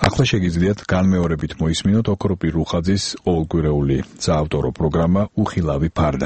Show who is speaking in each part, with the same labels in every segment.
Speaker 1: ახლა შეგიძლიათ განმეორებით მოისმინოთ ოქროპիր რუხაძის ყოველკვირეული საავტორო პროგრამა უხილავი ფარდა.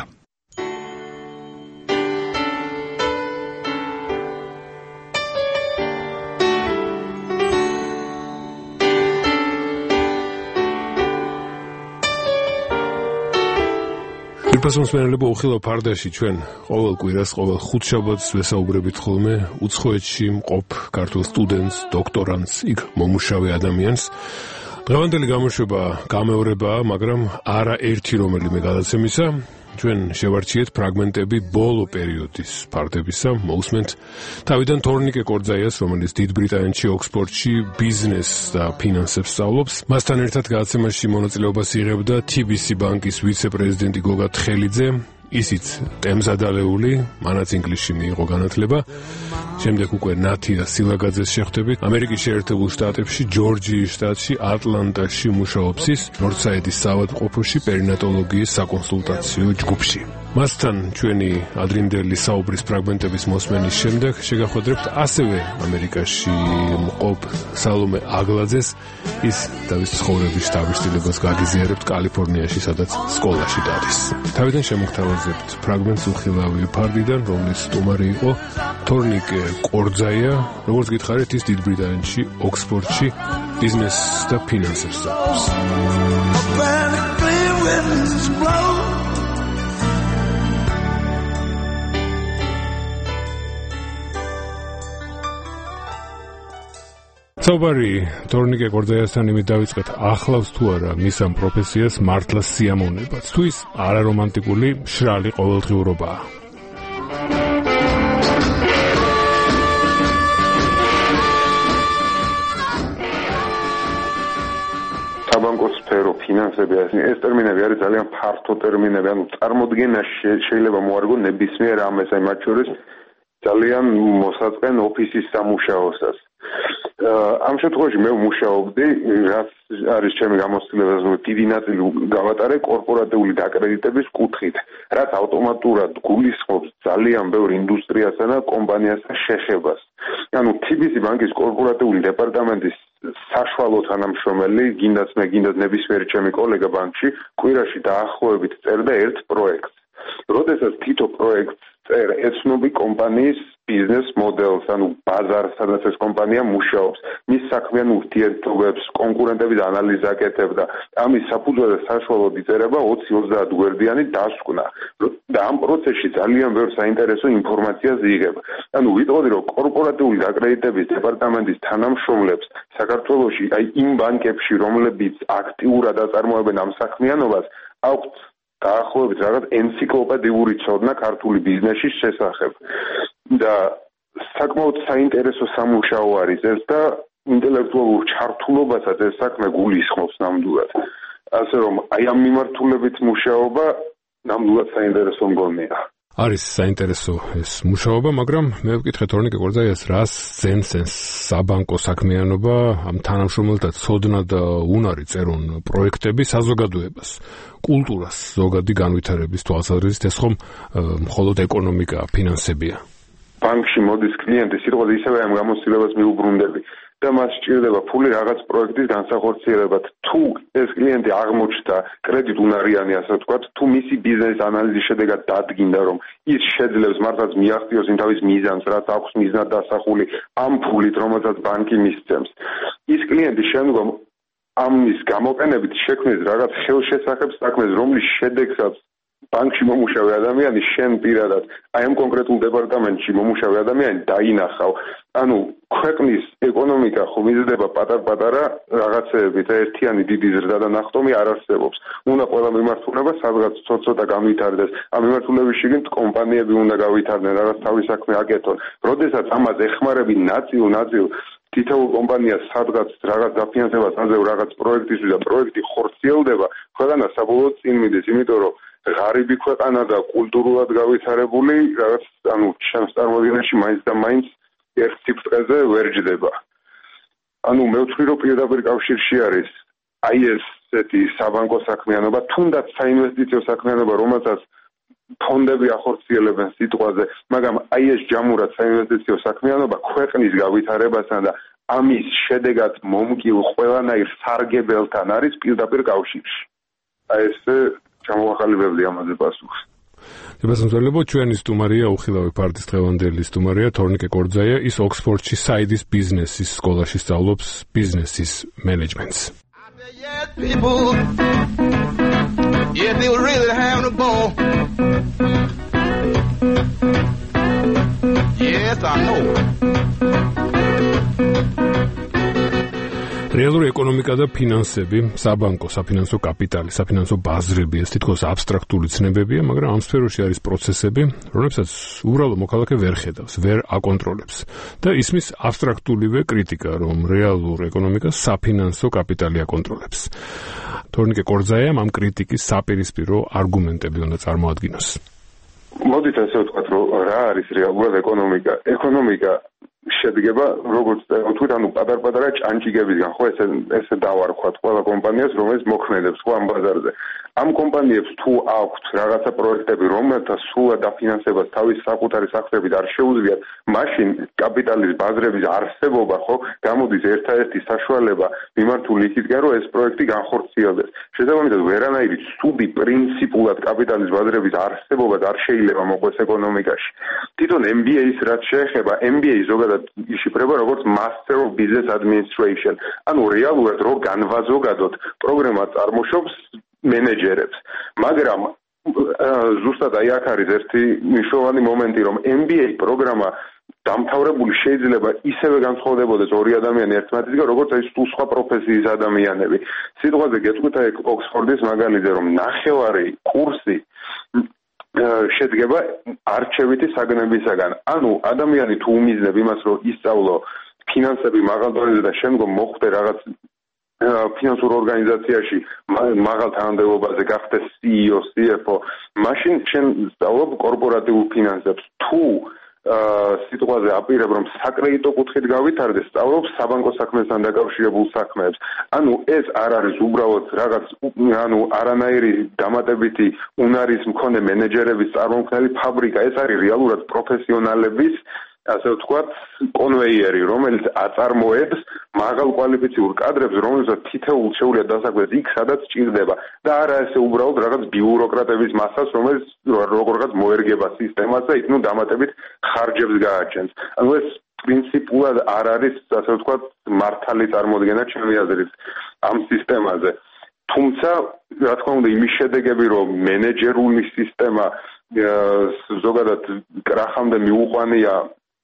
Speaker 2: ფასმოსმენელებო უხილავ ფარდაში ჩვენ ყოველ კვირას ყოველ ხუთშაბათს ვესაუბრებით ხოლმე უცხოეთში მყოფ ქართულ სტუდენტს, დოქტორანტს, იქ მომუშავე ადამიანს. დღევანდელი გამოშვება გამეორებაა, მაგრამ არა ერთი რომელიმე გადაცემისა. ჩვენ შევარჩიეთ ფრაგმენტები ბოლო პერიოდის ფარდებისა. მოусმენთ თავიდან თორნიკე კორძაიას, რომელიც დიდ ბრიტანეთში ოქსფორდში ბიზნესს და ფინანსებს სწავლობს. მასთან ერთად გადაცემაში მონაწილეობას იღებდა TBC ბანკის ვიცე-პრეზიდენტი გოგა თხელიძე. ისიც ტემზადალეული, მანაც ინგლისში მიიღო განათლება. შემდეგ უკვე ნათი და სილაგაძეს შეხვდებით. ამერიკის შეერთებულ შტატებში, ჯორჯიის შტატში, ატლანტაში მუშაობს ის ნორდსაიდის საავადმყოფოში პერინატოლოგიის საკონსულტაციო ჯგუფში. მასთან ჩვენი ადრინდელი საუბრის ფრაგმენტების მოსმენის შემდეგ შეგახვედრებთ ასევე ამერიკაში მყოფ სალომე აგლაძეს. ის თავის ცხოვრების შთაბეჭდილებას გაგიზიარებთ კალიფორნიაში, სადაც სკოლაში დადის. თავიდან შემოგთავაზებთ ფრაგმენტს უხილავი ფარდიდან, რომლის სტუმარი იყო თორნიკე კორძაია, როგორც გითხარით, ის დიდ ბრიტანეთში, ოქსფორდში ბიზნესს და ფინანსებს სწავლობს. საუბარი თორნიკე კორძაიასთან იმით დავიწყეთ, ახლავს თუ არა მის ამ პროფესიას მართლა სიამოვნებაც, თუ ის არარომანტიკული მშრალი ყოველდღიურობაა.
Speaker 3: საბანკო სფერო, ფინანსები, ეს ტერმინები არის ძალიან ფართო ტერმინები, ანუ წარმოდგენა შეიძლება მოარგო ნებისმიერ ამას, მათ შორის ძალიან მოსაწყენ ოფისის სამუშაოსაც. ამ შემთხვევაში მე ვმუშაობდი, რაც არის ჩემი გამოცდილებაზე დიდი ნაწილი გავატარე კორპორატიული დაკრედიტების კუთხით, რაც ავტომატურად გულისხმობს ძალიან ბევრ ინდუსტრიასა და კომპანიასთან შეხებას. ანუ TBC ბანკის კორპორატიული დეპარტამენტის საშუალო თანამშრომელი, გინდაც ნებისმიერი ჩემი კოლეგა ბანკში, კვირაში დაახლოებით წერდა ერთ პროექტს. როდესაც თითო პროექტს წერ ეცნობი კომპანიის ბიზნეს მოდელს, ანუ ბაზარს, სადაც ეს კომპანია მუშაობს, მის საქმიან ურთიერთობებს, კონკურენტების ანალიზს აკეთებდა. ამის საფუძველზე საშუალოდ იწერება 20-30 გვერდიანი დასკვნა. და ამ პროცესში ძალიან ბევრ საინტერესო ინფორმაციას იღებ. ანუ ვიტყოდი, რომ კორპორატიული დაკრედიტების დეპარტამენტის თანამშრომლებს საქართველოში, აი იმ ბანკებში, რომლებიც აქტიურად აწარმოებენ ამ საქმიანობას, აქვთ დაახლოებით რაღაც ენციკლოპედიური ცოდნა ქართული ბიზნესის შესახებ. და საკმაოდ საინტერესო სამუშაო არის ეს და ინტელექტუალურ ჩართულობასაც ეს საქმე გულისხმობს ნამდვილად. ასე რომ აი ამ მიმართულებით მუშაობა ნამდვილად საინტერესო მგონია.
Speaker 2: არის საინტერესო ეს მუშაობა, მაგრამ მე ვკითხე თორნიკე კორძაიას, რას ძენს საბანკო საქმიანობა ამ თანამშრომელთა ცოდნა და უნარი წერონ პროექტები საზოგადოებას, კულტურას, ზოგადი განვითარების თვალსაზრისით, ეს ხომ მხოლოდ ეკონომიკა, ფინანსებია.
Speaker 3: ბანკში მოდის კლიენტი, სიტყვაზე ისევე ამ გამოცდილებას მიუბრუნდები და მას სჭირდება ფული რაღაც პროექტის განსახორციელებად. თუ ეს კლიენტი აღმოჩნდა კრედიტუნარიანი, ასე ვთქვათ, თუ მისი ბიზნეს ანალიზის შედეგად დადგინდა, რომ ის შეძლებს მართლაც მიაღწიოს იმ თავის მიზანს, რაც აქვს მიზნად დასახული ამ ფულით, რომელსაც ბანკი მისცემს. ის კლიენტი შემდგომ ამის გამოყენებით შექმნის რაღაც ხელშესახებ საქმეს, რომლის შედეგსაც ბანკში მომუშავე ადამიანი შენ პირადად აი ამ კონკრეტულ დეპარტამენტში მომუშავე ადამიანი დაინახავ. ანუ ქვეყნის ეკონომიკა ხომ იზრდება პატარ-პატარა რაღაცეებით, ერთიანი დიდი ზრდა და ნახტომი არ არსებობს. უნდა ყველა მიმართულება სადღაც ცოტ-ცოტა განვითარდეს. ამ მიმართულების შიგნით კომპანიები უნდა გავითარდნენ, რაღაც თავის საქმე აკეთონ. როდესაც ამას ეხმარები ნაწილ თითოეულ კომპანიას სადღაც რაღაც დაფინანსებას აძლევს რაღაც პროექტისთვის და პროექტი ხორციელდება, ქვეყანა საბოლოოდ წინ მიდის, იმიტომ რომ ღარიბი ქვეყანა და კულტურულად გავითარებული რაღაც, ანუ ჩემს წარმოდგენაში მაინც და მაინც ერთ სიბრტყეზე ვერ ჯდება. ანუ მე ვთვლი, რომ პირდაპირ კავშირში არის აი ესეთი საბანკო საქმიანობა, თუნდაც საინვესტიციო საქმიანობა, რომელსაც ფონდები ახორციელებენ სიტყვაზე, მაგრამ აი ეს ჯამურად საინვესტიციო საქმიანობა ქვეყნის გავითარებასთან და ამის შედეგად მომკილ ყველანაირ სარგებელთან არის პირდაპირ კავშირში. ეს ჩამოვაყალიბებდი ამაზე პასუხს.
Speaker 2: ებასმწველებო, ჩვენი სტუმარია უხილავი ფარდის დღევანდელი სტუმარია თორნიკე კორძაია, ის ოქსფორდში საიდის ბიზნესის სკოლაში სწავლობს ბიზნესის მენეჯმენტს.
Speaker 4: Yes, people, yeah, they were really having a ball. Yes, I know.
Speaker 2: რეალური ეკონომიკა და ფინანსები, საბანკო, საფინანსო კაპიტალი, საფინანსო ბაზრები, ეს თითქოს აბსტრაქტული ცნებებია, მაგრამ ამ სფეროში არის პროცესები, რომლებსაც უბრალო მოქალაქე ვერ ხედავს, ვერ აკონტროლებს. და ისმის აბსტრაქტულივე კრიტიკა, რომ რეალურ ეკონომიკას საფინანსო კაპიტალი აკონტროლებს. თორნიკე კორძაიამ ამ კრიტიკის საპირისპირო არგუმენტები უნდა წარმოადგინოს.
Speaker 3: მოდით ასე ვთქვათ, რომ რა არის რეალურად ეკონომიკა? ეკონომიკა შედგება როგორც თქვით, ანუ პატარ-პატარა ჭანჭიგებისგან, ხო, ესე დავარქვათ ყველა კომპანიას, რომელიც მოქმედებს ხო ამ ბაზარზე. ამ კომპანიებს თუ აქვთ რაღაცა პროექტები, რომელთა სრულად დაფინანსებას თავის საკუთარი სახსრებით არ შეუძლიათ, მაშინ კაპიტალის ბაზრების არსებობა, ხო, გამოდის ერთადერთი საშუალება მიმართული იქითკენ, რომ ეს პროექტი განხორციელდეს. შესაბამისად, ვერანაირი ცუდი პრინციპულად კაპიტალის ბაზრების არსებობა არ შეიძლება მოყვეს ეკონომიკაში. თვითონ MBA-ს რაც შეეხება, MBA ზოგადად იშიფრება როგორც Master of Business Administration. ანუ რეალურად რო განვაზოგადოთ, პროგრამა წარმოშობს მენეჯერებს. მაგრამ ზუსტად აი აქ არის ერთი მნიშვნელოვანი მომენტი, რომ MBA პროგრამა დამთავრებული შეიძლება ისევე განსხვავდებოდეს ორი ადამიანი ერთმანეთისგან, როგორც ეს თუ სხვა პროფესიის ადამიანები. სიტყვაზე გეტყვით აი ოქსფორდის მაგალითზე, რომ ნახევარი კურსი შედგება არჩევითი საგნებისაგან. ანუ ადამიანი თუ უმიზნებ იმას, რომ ისწავლო ფინანსები მაღალ დონეზე და შემდგომ მოხვდე რაღაც ფინანსურ ორგანიზაციაში მაღალ თანამდებობაზე გახდეს CEO, CFO, მაშინ შენ სწავლობ კორპორატიულ ფინანსებს. თუ სიტყვაზე აპირებ, რომ საკრედიტო კუთხით გავითარდე, სწავლობ საბანკო საქმესთან დაკავშირებულ საქმეებს. ანუ ეს არ არის უბრალოდ რაღაც, ანუ არანაირი დამატებითი უნარის მქონე მენეჯერების წარმოქმნელი ფაბრიკა, ეს არის რეალურად პროფესიონალების, ასე ვთქვათ, კონვეიერი, რომელიც აწარმოებს მაღალ კვალიფიციურ კადრებს, რომელსაც თითოეულ შეუძლია დასაქმდეს იქ, სადაც ჭირდება და არა ესე უბრალოდ რაღაც ბიუროკრატების მასას, რომელიც როგორღაც მოერგება სისტემას და იქ ნუ დამატებით ხარჯებს გააჩენს. ანუ ეს პრინციპულად არ არის, ასე ვთქვათ, მართალი წარმოდგენა ჩემი აზრით ამ სისტემაზე. თუმცა, რა თქმა უნდა, იმის შედეგები, რომ მენეჯერული სისტემა ზოგადად კრახამდე მიუყვანია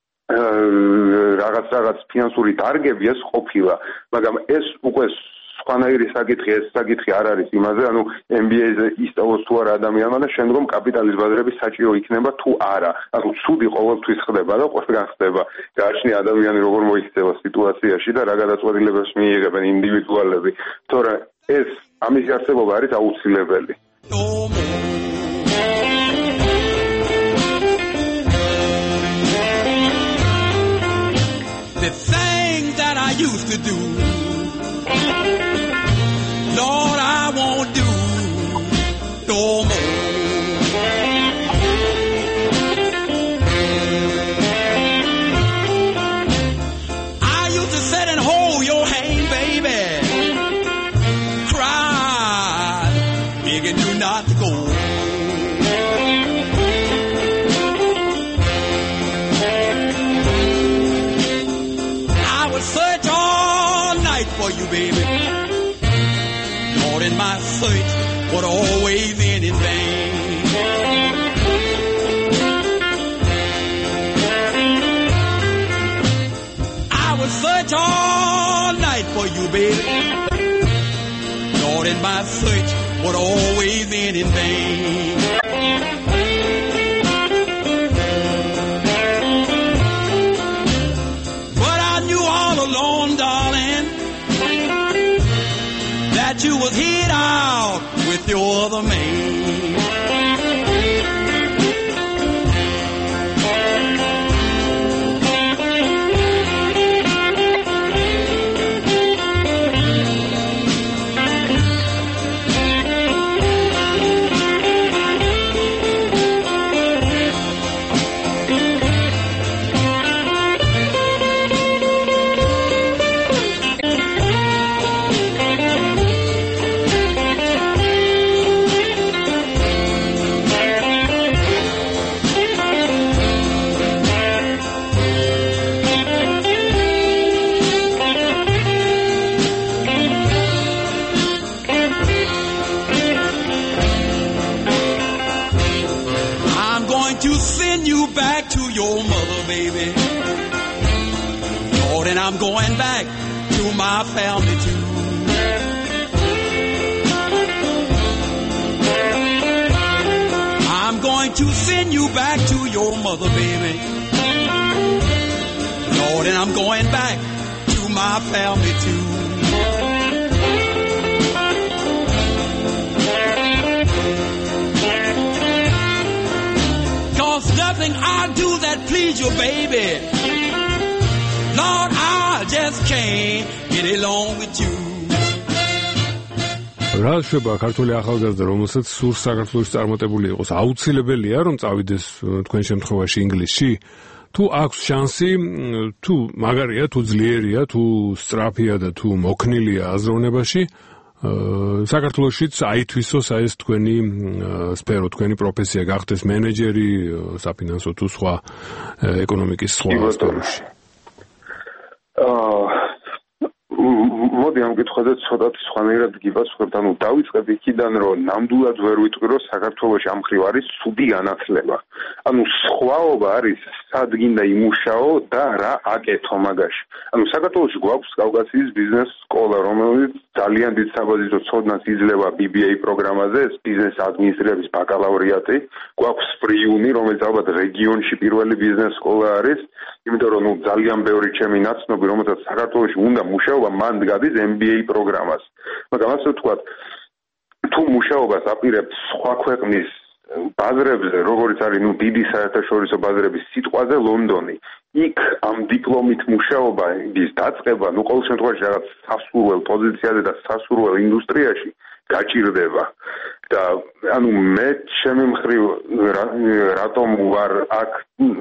Speaker 3: რაღაც ფინანსური დარგები ეს ყოფილა, მაგრამ ეს უკვე სხვანაირი საკითხი, ეს საკითხი არ არის იმაზე, ანუ MBA-ზე ისწავლოს თუ არა ადამიანმა და შემდგომ კაპიტალის ბაზრები საჭირო იქნება თუ არა. ანუ ცუდი ყოველთვის ხდება და ყველგან ხდება. გააჩნია ადამიანი როგორ მოიქცევა სიტუაციაში და რა გადაწყვეტილებებს მიიღებენ ინდივიდუალები. თორე ეს ამის არსებობა არის აუცილებელი.
Speaker 4: The things that I used to do, Lord, I won't do no more. I used to sit and hold your hand, baby, cry, begging you not to go. Search all night for you, baby. Lord, in my search would always end in vain. I would search all night for you, baby. Lord, in my search would always end in vain. Alone, darling, that you was hid out with your other man. going back to my family too. I'm going to send you back to your mother, baby. Lord, and I'm going back to my family too. Cause nothing I'll do that please you, baby. Lord, I just can't get along with you.
Speaker 2: რა შეება ქართული ახალგაზრდა, რომელსაც სურს საქართველოში წარმატებული იყოს, აუცილებელია რომ წავიდეს თქვენ შემთხვევაში ინგლისში? თუ აქვს შანსი, თუ მაგარია, თუ ძლიერია, თუ სწრაფია და თუ მოქნილია აზროვნებაში, საქართველოშიც აითვისოს ეს თქვენი სფერო, თქვენი პროფესია, გახდეს მენეჯერი, საფინანსო თუ სხვა ეკონომიკის სხვა სფეროში.
Speaker 3: მოდი ამ კითხვაზე ცოტა სხვანაირად გიპასუხებ, ანუ დავიწყებ იქიდან, რომ ნამდვილად ვერ ვიტყვი, რომ საქართველოში ამ მხრივ არის ცუდი განათლება. ანუ სხვაობა არის სად გინდა იმუშაო და რა აკეთო მაგაში. ანუ საქართველოში გვაქვს კავკასიის ბიზნეს სკოლა, რომელიც ძალიან დიდ საბაზისო ცოდნას იძლევა BBA პროგრამაზე, ეს ბიზნეს ადმინისტრირების ბაკალავრიატი, გვაქვს FREE-უნი, რომელიც ალბათ რეგიონში პირველი ბიზნეს სკოლა არის, იმიტომ რომ ძალიან ბევრი ჩემი ნაცნობი, რომელსაც საქართველოში უნდა მუშაობა, მან გადის MBA პროგრამას. მაგრამ ასე ვთქვათ, თუ მუშაობას აპირებთ სხვა ქვეყნის ბაზრებზე, როგორც არის დიდი საერთაშორისო ბაზრების სიტყვაზე ლონდონი, იქ ამ დიპლომით მუშაობის დაწყება, ყოველ შემთხვევაში რაღაც სასურველ პოზიციაზე და სასურველ ინდუსტრიაში გაჭირდება. და ანუ მე ჩემი მხრივ რატომ ვარ აქ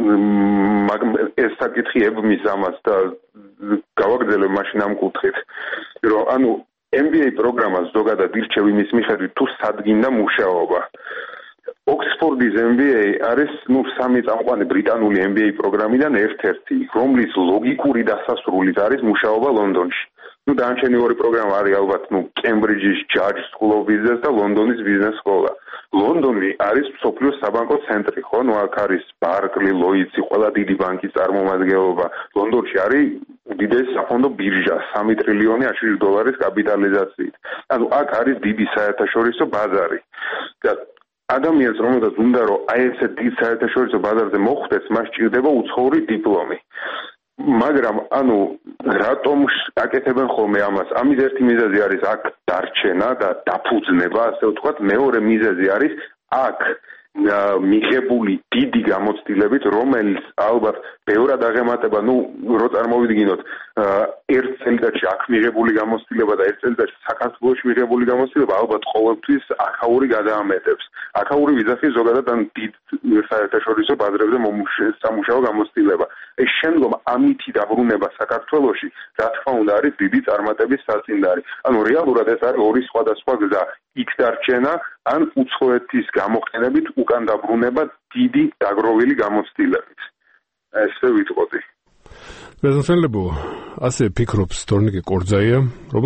Speaker 3: ეს საკითხი ებმის ამას და გავაგრძელებ მაშინ ამ კუთხით, რომ ანუ MBA პროგრამას ზოგადად ირჩევ იმის მიხედვით, თუ სად გინდა მუშაობა. ოქსფორდის MBA არის სამი წამყვანი ბრიტანული MBA პროგრამიდან ერთ-ერთი, რომლის ლოგიკური დასასრულით არის მუშაობა ლონდონში. დანარჩენი ორი პროგრამა არის ალბათ კემბრიჯის Judge School of Business და ლონდონის ბიზნეს სკოლა. ლონდონი არის მსოფლიოს საბანკო ცენტრი, ხო? აქ არის Barclays, Lloyds, ყველა დიდი ბანკის წარმომადგენლობა. ლონდონში არის უდიდესი საფონდო ბირჟა, 3 ტრილიონი $AUD კაპიტალიზაციით. ანუ აქ არის დიდი საერთაშორისო ბაზარი. და ადამიანს რომელსაც უნდა რომ აი ესე დიდ საერთაშორისო ბაზარზე მოხვდეს, მას ჭირდება უცხოური დიპლომი. მაგრამ ანუ რატომ აკეთებენ ხოლმე ამას? ამის ერთი მიზეზი არის აქ დარჩენა და დაფუძნება, ასე ვთქვათ. მეორე მიზეზი არის აქ მიღებული დიდი გამოცდილებით, რომელიც ალბათ ბევრად აღემატება, რო წარმოვიდგინოთ, ერთ წელიწადში აქ მიღებული გამოცდილება და ერთ წელიწადში საქართველოში მიღებული გამოცდილება ალბათ ყოველთვის აქაური გადაამეტებს. აქაური ვიძახი ზოგადად ან დიდ საერთაშორისო ბაზრებზე სამუშაო გამოცდილება. ეს შემდგომ ამითი დაბრუნება საქართველოში, რა თქმა უნდა, არის დიდი წარმატების საწინდარი. ანუ რეალურად ეს არის ორი სხვადასხვა გზა. იქ დარჩენა ან უცხოეთის გამოყენებით უკან დაბრუნება დიდი დაგროვილი გამოცდილებით. ესე ვიტყოდი.
Speaker 2: მეზონსენლებო, ასე ფიქრობს თორნიკე კორძაია,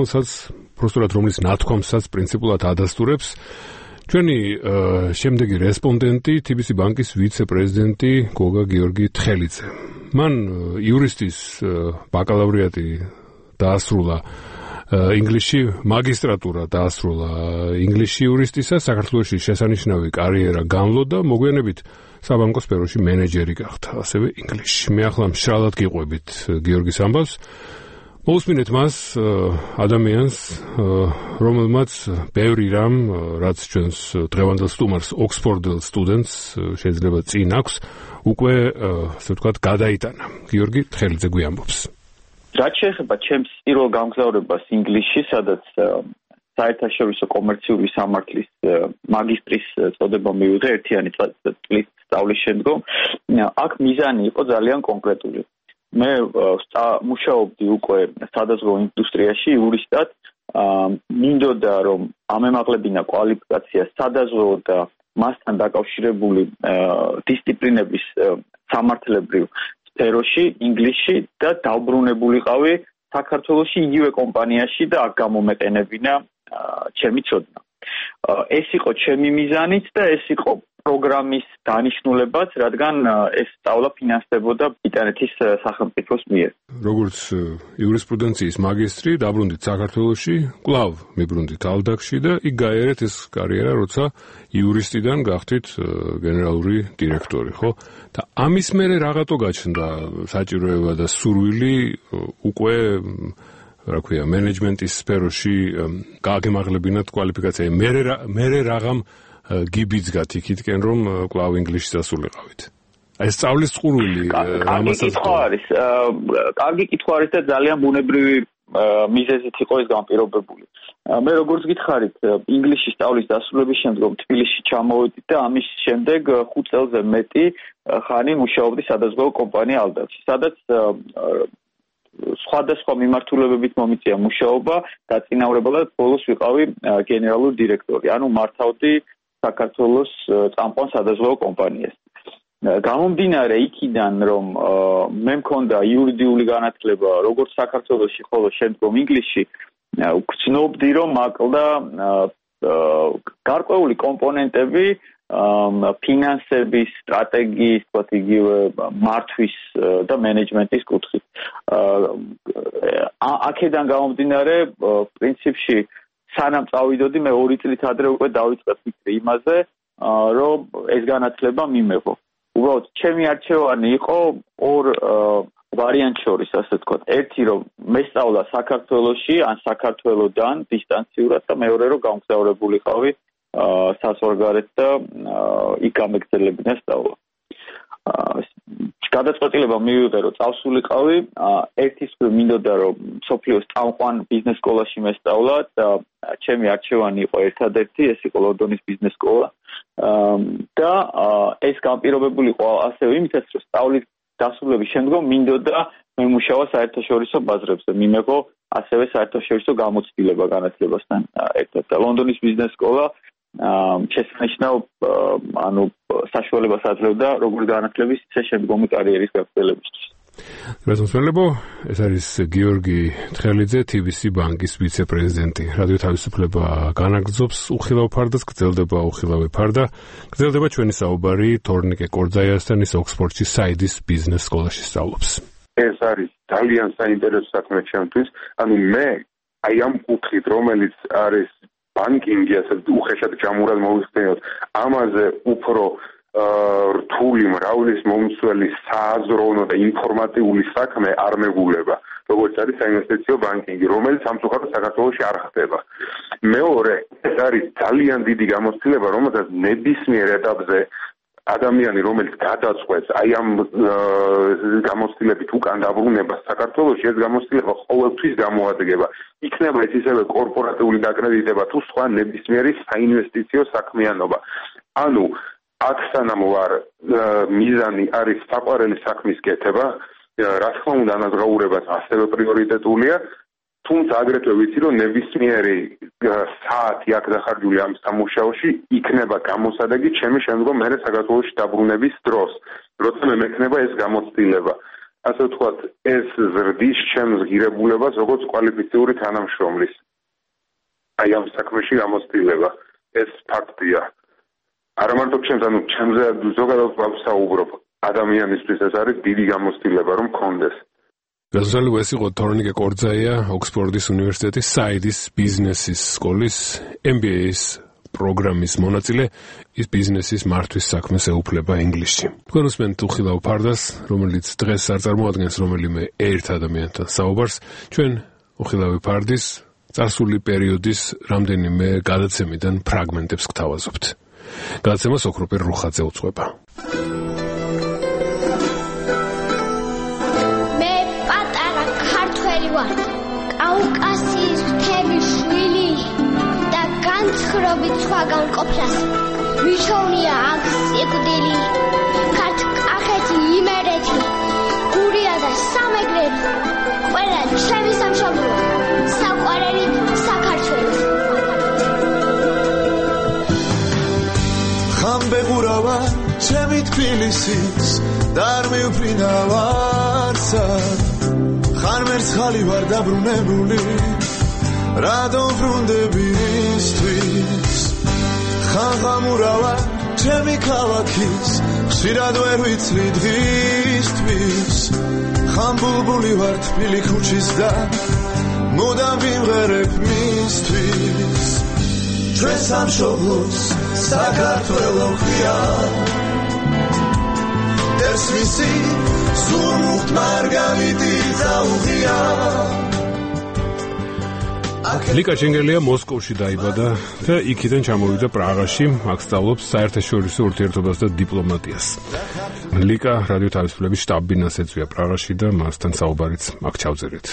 Speaker 2: რომლის ნათქვამსაც პრინციპულად ადასტურებს ჩვენი შემდეგი რესპონდენტი, TBC ბანკის ვიცე-პრეზიდენტი გოგა გიორგი თხელიძე. მან იურისტის ბაკალავრიატი დაასრულა ინგლისში, მაგისტრატურა დაასრულა ინგლისში იურისტისა, საქართველოში შესანიშნავი კარიერა განვლო და მოგვიანებით საბანკო სფეროში მენეჯერი გახდა, ასევე ინგლისში. მე ახლა მშრალად გიყვებით გიორგის ამბავს. მოусმინეთ მას ადამიანს, რომელმაც ბევრი რამ, რაც ჩვენს დღევანდელ სტუმარს, ოქსფორდელ სტუდენტს შეიძლება წინ აქვს, უკვე, ასე ვთქვათ, გადაიტანა. გიორგი თხელიძე გვიამბობს.
Speaker 5: რაც შეეხება ჩემს პირველ გამგზავრებას ინგლისში, სადაც საერთაშორისო კომერციული სამართლის მაგისტრის წოდება მივიღე ერთიანი წლის სწავლის შემდგომ, აქ მიზანი იყო ძალიან კონკრეტული. მე მუშაობდი უკვე სადაზღვევო ინდუსტრიაში იურისტად, მინდოდა რომ ამემაღლებინა კვალიფიკაცია სადაზღვევო და მასთან დაკავშირებული დისციპლინების სამართლებრივ სფეროში, ინგლისში და დავბრუნებულიყავი საქართველოში იგივე კომპანიაში და აქ გამომეყენებინა ჩემი ცოდნა. ეს იყო ჩემი მიზანიც და ეს იყო პროგრამის დანიშნულებაც, რადგან ეს სწავლა ფინანსდებოდა ბრიტანეთის სახელმწიფოს მიერ.
Speaker 2: როგორც იურისპრუდენციის მაგისტრი დაბრუნდით საქართველოში, კვლავ მიბრუნდით ალდაკში და იქ გაიარეთ ეს კარიერა, როცა იურისტიდან გახდით გენერალური დირექტორი, ხო? და ამის მერე რაღაცო გაჩნდა საჭიროება და სურვილი უკვე რა ქვია, მენეჯმენტის სფეროში გააგემაღლებინათ კვალიფიკაცია. მერე რაღაც გიბიძგათ იქითკენ, რომ კვლავ ინგლისში დასულიყავით. ეს სწავლის წყურვილი
Speaker 5: რამასაც არის. კარგი კითხვა არის და ძალიან ბუნებრივი მიზეზით იყო ეს განპირობებული. მე როგორც გითხარით, ინგლისში სწავლის დასრულების შემდგომ თბილისში ჩამოვედით და ამის შემდეგ 5 წელზე მეტი ხანი მუშაობდი სადაზღვევო კომპანია ალდაკში, სადაც სხვადასხვა მიმართულებებით მომიწია მუშაობა, დაწინაურებულად ბოლოს ვიყავი გენერალური დირექტორი, ანუ მართავდი საქართველოს წამყვან სადაზღვევო კომპანიას. გამომდინარე იქიდან, რომ მე მქონდა იურიდიული განათლება როგორც საქართველოში, ხოლო შემდგომ ინგლისში, ვგრძნობდი, რომ მაკლდა გარკვეული კომპონენტები ფინანსების, სტრატეგიის, თქვათ იგივე მართვის და მენეჯმენტის კუთხით. აქედან გამომდინარე, პრინციპში სანამ წავიდოდი, მე 2 წლით ადრე უკვე დავიწყე ფიქრი იმაზე, რომ ეს განათლება მიმეღო. უბრალოდ ჩემი არჩევანი იყო 2 ვარიანტ შორის, ასე ვთქვათ. ერთი, რომ მესწავლა საქართველოში, ან საქართველოდან დისტანციურად და მეორე, რომ გამგზავრებულიყავი საზღვარგარეთ და იქ გამეგრძელებინა სწავლა. გადაწყვეტილება მივიღე, რომ წავსულიყავი, ერთის მხრივ მინდოდა, რომ მსოფლიოს წამყვან ბიზნეს სკოლაში მესწავლა და ჩემი არჩევანი იყო ერთადერთი, ეს იყო ლონდონის ბიზნეს სკოლა. და ეს განპირობებული იყო ასევე იმითაც, რომ სწავლის დასრულების შემდგომ მინდოდა მემუშავა საერთაშორისო ბაზრებზე, მიმეღო ასევე საერთაშორისო გამოცდილება განათლებასთან ერთად. და ლონდონის ბიზნეს სკოლა შესანიშნავ საშუალებას აძლევდა როგორც განათლების, ისე შემდგომი კარიერის გაგრძელებისთვის.
Speaker 2: გასამწვენებო, ეს არის გიორგი თხელიძე, TBC ბანკის ვიცე-პრეზიდენტი. რადიო თავისუფლება განაგრძობს უხილავ ფარდას, გრძელდება უხილავი ფარდა. გრძელდება ჩვენი საუბარი თორნიკე კორძაიასთან, ის ოქსფორდში საიდის ბიზნეს სკოლაში სწავლობს.
Speaker 3: ეს არის ძალიან საინტერესო საქმე ჩემთვის. ანუ მე აი ამ კუთხით, რომელიც არის ბანკინგი, ასე უხეშად ჯამურად მოვიხსენოთ, ამაზე უფრო რთული მრავლის მომცველი სააზროვნო და ინფორმატიული საქმე არ მეგულება, როგორც არის საინვესტიციო ბანკინგი, რომელიც სამწუხაროდ საქართველოში არ ხდება. მეორე, ეს არის ძალიან დიდი გამოცდილება, რომელსაც ნებისმიერ ეტაპზე ადამიანი, რომელიც გადაწყვეტს აი ამ გამოცდილებით უკან დაბრუნება საქართველოში, ეს გამოცდილება ყოველთვის გამოადგება. იქნება ეს ისევე კორპორატიული დაკრედიტება თუ სხვა ნებისმიერი საინვესტიციო საქმიანობა. ანუ აქ სანამ ვარ მიზანი არის საყვარელი საქმის კეთება, რა თქმა უნდა ანაზღაურებაც ასევე პრიორიტეტულია, თუმცა აგრეთვე ვიცი, რომ ნებისმიერი საათი აქ დახარჯული ამ სამუშაოში იქნება გამოსადეგი ჩემი შემდგომ მერე საქართველოში დაბრუნების დროს, როცა მე მექნება ეს გამოცდილება. ასე ვთქვათ, ეს ზრდის ჩემს ღირებულებას როგორც კვალიფიციური თანამშრომლის. აი ამ საქმეში გამოცდილება, ეს ფაქტია. არა მარტო ჩემს, ანუ ჩემზე ზოგადად ვსაუბრობ, ადამიანისთვის ეს არის დიდი გამოცდილება, რომ მქონდეს.
Speaker 2: გასასვლელად ეს იყო თორნიკე კორძაია, ოქსფორდის უნივერსიტეტის საიდის ბიზნესის სკოლის MBA-ის პროგრამის მონაწილე, ის ბიზნესის მართვის საქმეს ეუფლება ინგლისში. თქვენ უსმენთ უხილავ ფარდას, რომელიც დღეს არ წარმოადგენს რომელიმე ერთ ადამიანთან საუბარს. ჩვენ უხილავი ფარდის წარსული პერიოდის რამდენიმე გადაცემიდან ფრაგმენტებს გთავაზობთ. გადაცემას ოქროპირ რუხაძე უძღვება.
Speaker 6: მე პატარა ქართველი ვარ, კავკასიის მთების შვილი და განცხრობით სხვაგან ყოფლას მიშოვნია აქ სიკვდილი. ქართკახეთი, იმერეთი, გურია და სამეგრელი, ყველა ჩემი სამშობლოა, საყვარელი საქართველო.
Speaker 7: ხამბეღურავა ჩემი თბილისის და არ მივფრინავარსა, ხარ მერცხალი ვარ დაბრუნებული, რადო ვრუნდები ისთვის. ხამღამურავა ჩემი ქალაქის ხშირად ვერ ვიცრი დღისთვის ხან ბულბული ვარ თბილი ქუჩის და მუდამ ვიმღერებ მისთვის ჩვენ სამშობლოს საქართველო ქვია ers visi zurmucht margariti zaugia
Speaker 2: ლიკა შენგელია მოსკოვში დაიბადა და იქიდან ჩამოვიდა პრაღაში, აქ სწავლობს საერთაშორისო ურთიერთობას და დიპლომატიას. ლიკა რადიო თავისუფლების შტაბ-ბინას ეწვია პრაღაში და მასთან საუბარიც აქ ჩავწერეთ.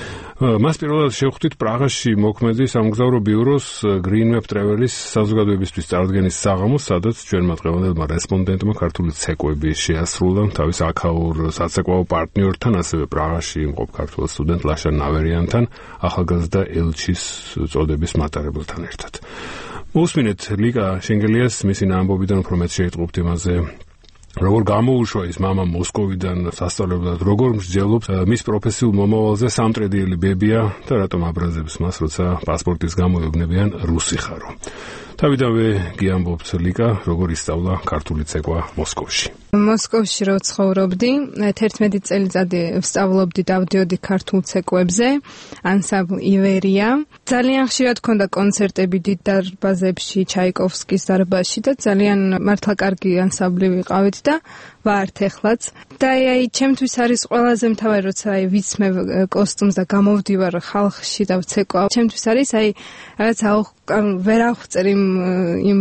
Speaker 2: მას პირველად შევხვდით პრაღაში მოქმედი სამგზავრო ბიუროს Green Web Travel-ის საზოგადოებისთვის წარდგენის საღამოს, სადაც ჩვენმა დღევანდელმა რესპონდენტმა ქართული ცეკვები შეასრულა თავის აქაურ საცეკვაო პარტნიორთან, ასევე პრაღაში იმყოფ ქართულ სტუდენტ ლაშა ნავერიანთან, ახალგაზრდა ელჩის წოდების მატარებელთან ერთად. მოусმინეთ ლიკა შენგელიას მისი ამბობიდან უფრო მეტ შეიტყობთ იმაზე, როგორ გამოუშვა ის მამა მოსკოვიდან სასწავლებლად, როგორ მსჯელობს მის პროფესიულ მომავალზე სამტრედიელი ბებია და რატომ აბრაზებს მას, როცა პასპორტის გამო ეუბნებიან რუსი ხარო. თავიდანვე გიამბობთ ლიკა, როგორ ისწავლა ქართული ცეკვა მოსკოვში.
Speaker 8: მოსკოვში რო ცხოვრობდი, 11 წელიწადი ვსწავლობდი და ვდიოდი ქართულ ცეკვებზე, ანსამბლ ივერია. ძალიან ხშირად ქონდა კონცერტები დიდ დარბაზებში, ჩაიკოვსკის დარბაზში და ძალიან მართლა კარგი ანსამბლი ვიყავით და ვართ ეხლაც. და აი ჩემთვის არის ყველაზე მთავარი, როცა აი ვიცმევ კოსტუმს და გამოვდივარ ხალხში და ვცეკვავ. ჩემთვის არის აი რაღაც ვერ აღწერ იმ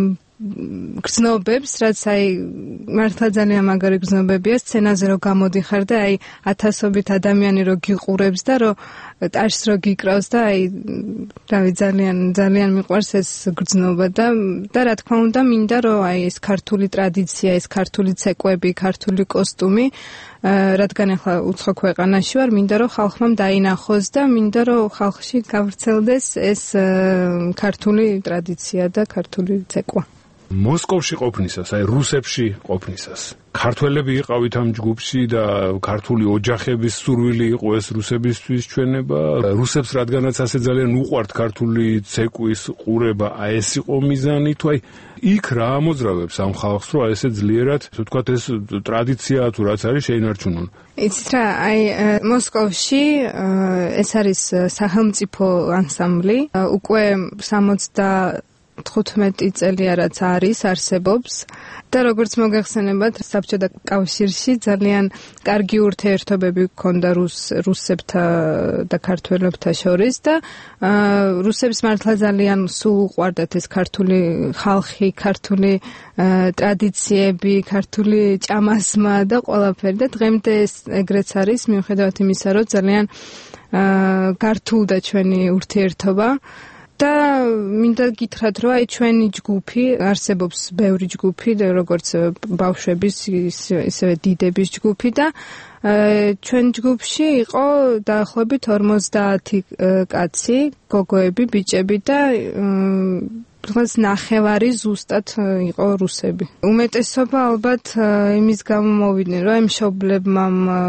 Speaker 8: გრძნობებს, რაც აი მართლა ძალიან მაგარი გრძნობებია სცენაზე რო გამოდიხარ და აი ათასობით ადამიანი რო გიყურებს და რო ტაშს რო გიკრავს და აი რავი ძალიან მიყვარს ეს გრძნობა და რა თქმა უნდა მინდა რომ აი ეს ქართული ტრადიცია, ეს ქართული ცეკვები, ქართული კოსტუმი რადგან ახლა უცხო ქვეყანაში ვარ, მინდა რომ ხალხმა დაინახოს და მინდა რომ ხალხში გავრცელდეს ეს ქართული ტრადიცია და ქართული ცეკვა.
Speaker 2: მოსკოვში ყოფნისას, აი რუსებში ყოფნისას, ქართველები იყავით ამ ჯგუფში და ქართული ოჯახების სურვილი იყო ეს რუსებისთვის ჩვენება. რუსებს რადგანაც ასე ძალიან უყვართ ქართული ცეკვის ყურება, აი ეს იყო მიზანი თუ აი იქ რა ამოძრავებს ამ ხალხს, რომ აი ესე ძლიერად, ასე ვთქვათ, ეს ტრადიცია თუ რაც არის შეინარჩუნონ.
Speaker 8: იცით რა, აი მოსკოვში ეს არის სახელმწიფო ანსამბლი, უკვე 75 წელია რაც არსებობს და როგორც მოგეხსენებათ, საბჭოთა კავშირში ძალიან კარგი ურთიერთობები ჰქონდა რუსებთან და ქართველებთან შორის და რუსებს მართლა ძალიან სულ უყვარდათ ეს ქართული ხალხი, ქართული ტრადიციები, ქართული ჭამასმა და ყველაფერი და დღემდე ეს ეგრეც არის, მიუხედავად იმისა, რომ ძალიან გართულდა ჩვენი ურთიერთობა. და მინდა გითხრათ, რომ აი ჩვენი ჯგუფი არსებობს ბევრი ჯგუფი, როგორც ბავშვების, ისევე დიდების ჯგუფი და ჩვენ ჯგუფში იყო დაახლოებით 50 კაცი, გოგოები, ბიჭები და დღეს ნახევარი ზუსტად იყო რუსები. უმეტესობა ალბათ იმის გამო მოვიდნენ, რომ მშობლებმა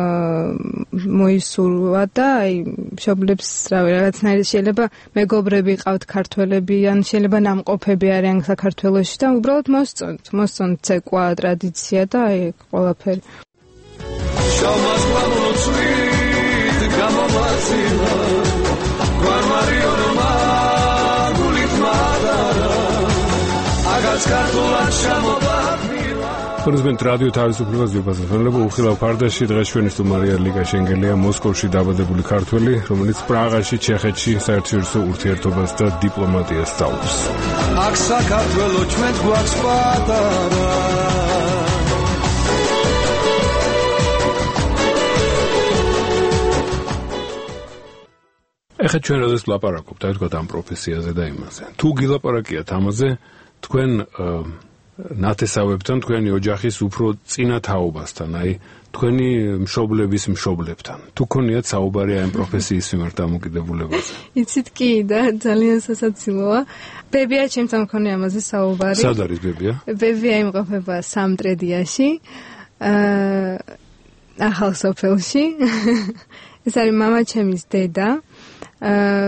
Speaker 8: მოისურვა და აი მშობლებს რაღაცნაირად შეიძლება მეგობრები ყავთ ქართველები, ან შეიძლება ნამყოფები არიან საქართველოში და უბრალოდ მოსწონთ ცეკვა, ტრადიცია და აი ყველაფერი.
Speaker 7: შავმას გამოცვით გამომაცილა გვარმარიონმა
Speaker 2: Prezident რადიო თავისუფლებას ვიბაზრებელებ უხილავ ფარდაში დღეს ჩვენი სტუმარია ლიკა შენგელია, მოსკოვში დაბადებული ქართველი, რომელიც პრაღაში, ჩეხეთში საერთაშორისო ურთიერთობას და დიპლომატიას სწავლობს.
Speaker 7: აქ საქართველო ჩვენ გვაქვს პატარა.
Speaker 2: ეხლა ჩვენ როდესაც ვლაპარაკობთ, აი თქვათ ამ პროფესიაზე და იმაზე. თუ გილაპარაკიათ ამაზე, თქვენ ნათესავებთან, თქვენი ოჯახის უფრო წინა თაობასთან, აი თქვენი მშობლების მშობლებთან. თუ გქონიათ საუბარი ამ პროფესიის მიმართ დამოკიდებულებაზე.
Speaker 8: იცით კი და ძალიან სასაცილოა. ბებია ჩემს ამ მქონია ამაზე საუბარი.
Speaker 2: სად არის ბებია?
Speaker 8: ბებია იმყოფება სამტრედიაში, ახალ სოფელში. ეს არის მამა ჩემის დედა.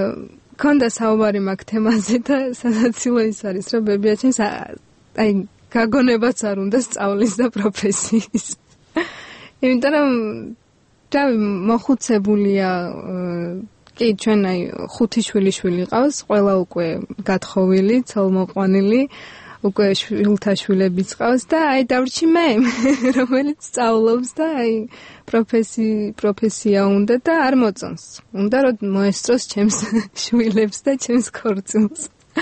Speaker 8: ქონდა საუბარი მაგ თემაზე და სასაცილო ის არის, რომ ბებია ჩემს აი გაგონებაც არ უნდა სწავლის და პროფესიის. იმიტომ რომ მოხუცებულია კი ჩვენ აი 5 შვილი ყავს, ყველა უკვე გათხოვილი, ცოლმოყვანილი, უკვე შვილთა შვილებიც ყავს და აი დავრჩი მე, რომელიც სწავლობს და აი პროფესია უნდა და არ მოწონს. უნდა რომ მოესწროს ჩემს შვილებს და ჩემს ქორწილს.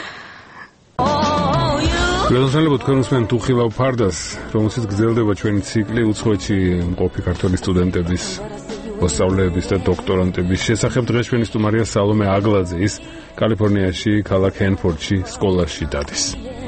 Speaker 2: გულწრფელობთ თქვენ უსმენთ უხილავ ფარდას, რომელშიც გრძელდება ჩვენი ციკლი უცხოეთში მყოფი ქართველი სტუდენტების, მოსწავლეების და დოქტორანტების შესახებ. დღეს ჩვენი სტუმარია სალომე აგლაძე, ის კალიფორნიაში, ქალაქ ჰენფორდში სკოლაში დადის.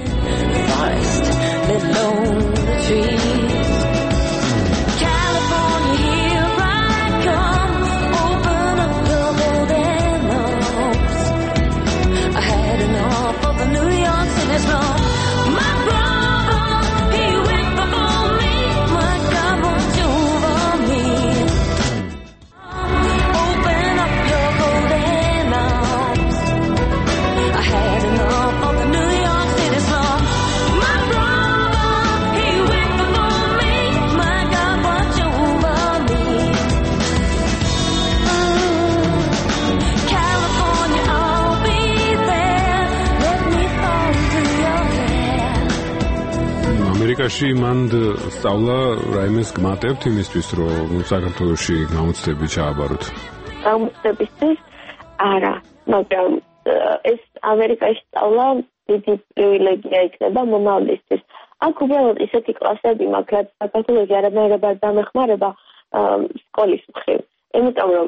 Speaker 2: ამერიკაში მან სწავლა რაიმეს გმატებთ იმისთვის, რომ საქართველოში გამოცდები ჩააბაროთ.
Speaker 9: გამოცდებისთვის არა, მაგრამ ეს ამერიკაში სწავლა დიდი პრივილეგია იქნება მომავლისთვის. აქ უბრალოდ ისეთი კლასები მაქვს, რაც საქართველოში არანაირად არ დამეხმარება სკოლის მხრივ. იმიტომ რომ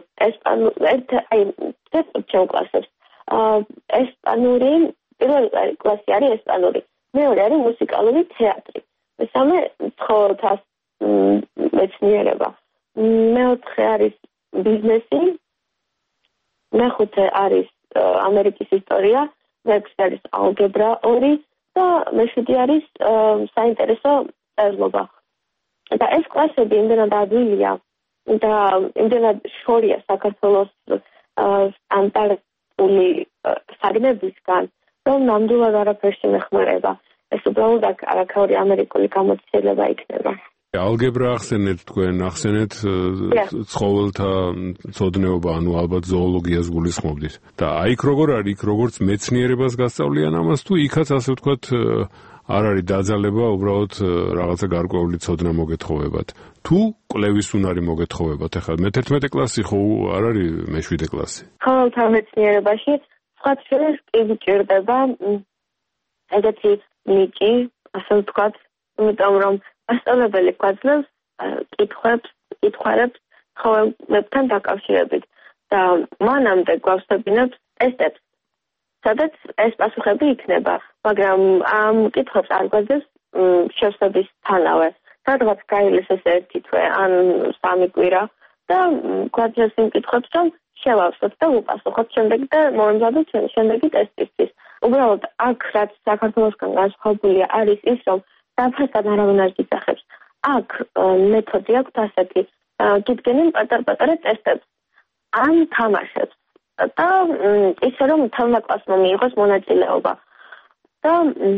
Speaker 9: ჩემ კლასებს ესპანური, პირველი კლასი არის ესპანური, მეორე არის მუსიკალური თეატრი. მესამე ცხოველთა მეცნიერება. მეოთხე არის ბიზნესი. მეხუთე არის ამერიკის ისტორია, მეექვსე არის ალგებრა 2 და მეშვიდე არის საინტერესო წერლობა. და ეს კლასები იმდენად ადვილია და იმდენად შორია საქართველოს სტანდარტული საგნებისგან, რომ ნამდვილად არაფერში მეხმარება. ეს უბრალოდ არაქაური ამერიკული გამოცდილება იქნება.
Speaker 2: ალგებრა ახსენეთ თქვენ, ახსენეთ ცხოველთა ცოდნეობა, ანუ ალბათ ზოოლოგიას გულისხმობდით. და აიქ როგორ არის, იქ როგორც მეცნიერებას გასწავლიან ამას თუ იქაც ასე ვთქვათ არ არის დაძალება, უბრალოდ რაღაცა გარკვეული ცოდნა მოგეთხოვებათ. თუ კვლევის უნარი მოგეთხოვებათ, ახლა მე-11 კლასი ხო არ არის მე-7 კლასი.
Speaker 9: ცხოველთა მეცნიერებაში სხვა შორის კი გჭირდება ეგეთი ნიჭი, ასე ვთქვათ, იმიტომ რომ მასწავლებელი გვაძლევს კითხვებს ცხოველებთან დაკავშირებით და მანამდე გვავსებინებს ტესტებს, სადაც ეს პასუხები იქნება, მაგრამ ამ კითხვებს არ გვაძლევს შევსებისთანავე. სადღაც გაივლის ეს 1 თვე ან 3 კვირა და გვაძლევს იმ კითხვებს, რომ შევავსოთ და უპასუხოთ შემდეგ და მოვემზადოთ შემდეგი ტესტისთვის. უბრალოდ აქ რაც საქართველოსგან განსხვავებულია არის ის, რომ დაფასად არავინ არ გიძახებს. აქ მეთოდი აქვს ასეთი, გიდგენენ პატარ-პატარა ტესტებს ან თამაშებს და ისე რომ თელმა კლასმა მიიღოს მონაწილეობა და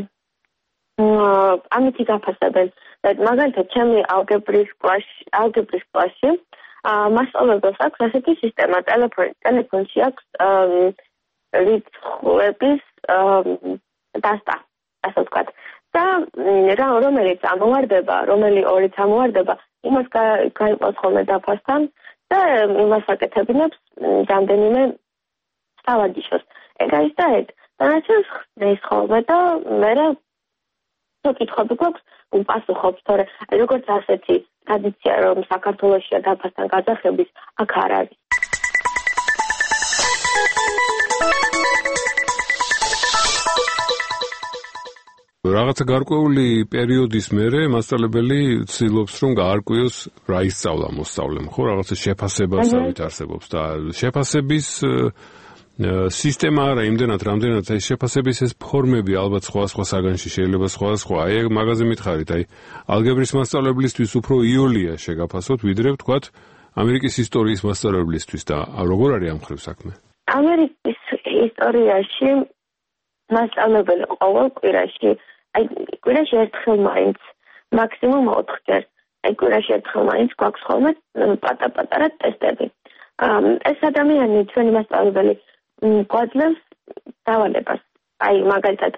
Speaker 9: ამით გაფასებენ. მაგალითად, ჩემი ალგებრის კლასში მასწავლებელს აქვს ასეთი სისტემა, ტელეფონში აქვს რიცხვების დასტა, ასე ვთქვათ. და რომელიც ამოვარდება, რომელი 2-ით ამოვარდება, იმას გაიყვანს ხოლმე დაფასთან და იმას აკეთებინებს რამდენიმე სავარჯიშოს. ეგ არის და ეგ. დანარჩენს ხსნის ხოლმე და მე კითხვები გვაქვს, უპასუხობთ, თორე როგორც ასეთი ტრადიცია, რომ საქართველოსია დაფასთან გაძახების, აქ არ არის.
Speaker 2: რაღაცა გარკვეული პერიოდის მერე მასწავლებელი ცდილობს რომ გაარკვიოს რა ისწავლა მოსწავლემ, ხო, რაღაცა შეფასებასავით არსებობს და შეფასების სისტემა არა იმდენად რამდენად აი შეფასების ეს ფორმები ალბათ სხვა საგანში შეიძლება სხვა აი მაგაზე მითხარით აი ალგებრის მასწავლებლისთვის უფრო იოლია შეგაფასოთ ვიდრე ვთქვათ ამერიკის ისტორიის მასწავლებლისთვის და როგორ არის ამ ხრივ საქმე?
Speaker 9: ამერიკის ისტორიაში მასწავლებელი ყოველ კვირაში აი კვირაში ერთხელ მაინც მაქსიმუმ 4 ჯერ აი კვირაში ერთხელ მაინც გვაქვს ხოლმე პატარ-პატარა ტესტები. ეს ადამიანი ჩვენი მასწავლებელი გვაძლევს დავალებას. აი მაგალითად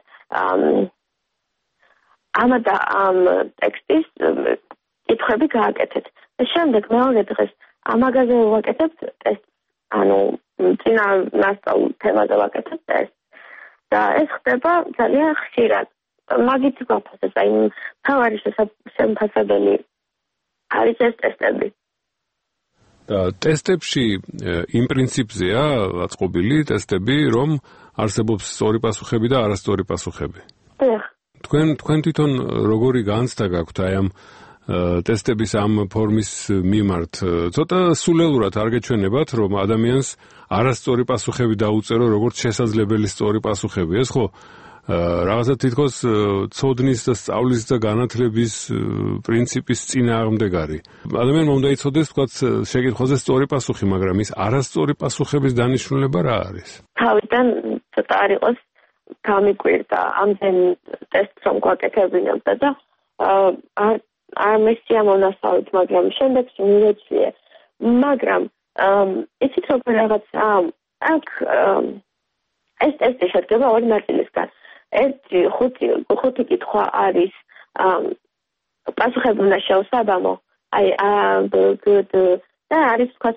Speaker 9: ამ ტექსტის კითხვები გააკეთეთ. შემდეგ მეორე დღეს ამაგაზე ვაკეთებთ ტესტს. ანუ წინა მასწავლულ თემაზე ვაკეთებთ ტესტს. და ეს ხდება ძალიან ხშირად. მაგით გვაფასებს, აი თავარი შემფასებელი არის ეს ტესტები.
Speaker 2: და ტესტებში იმ პრინციპზეა აწყობილი ტესტები, რომ არსებობს სწორი პასუხები და არასწორი პასუხები. თქვენ თვითონ როგორი განცდა გაქვთ აი ამ ტესტების ამ ფორმის მიმართ? ცოტა სულელურად არ გეჩვენებათ, რომ ადამიანს არასწორი პასუხები დაუწერო, როგორც შესაძლებელი სწორი პასუხები, ეს ხო რაღაცა თითქოს ცოდნის და სწავლის და განათლების პრინციპის წინააღმდეგარი. ადამიანმა უნდა იცოდეს, თქვათ, შეკითხვაზე სწორი პასუხი, მაგრამ ის არასწორი პასუხების დანიშნულება რა არის? თავიდან
Speaker 9: ცოტა არ იყოს გამიკვირდა ამდენ ტესტს რომ გვაკეთებინებდა და არ მესიამოვნასავით, მაგრამ შემდეგში მივეცვიე. მაგრამ იცით როგორ რაღაცა აქ ეს ტესტი შედგება 2 ნაწილისგან. ერთი ხუთი კითხვა არის პასუხები უნდა შეუსაბამო. აი და არის სხვა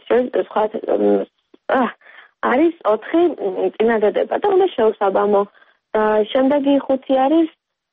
Speaker 9: არის 4 წინადადება და უნდა შეუსაბამო. და შემდეგი 5 არის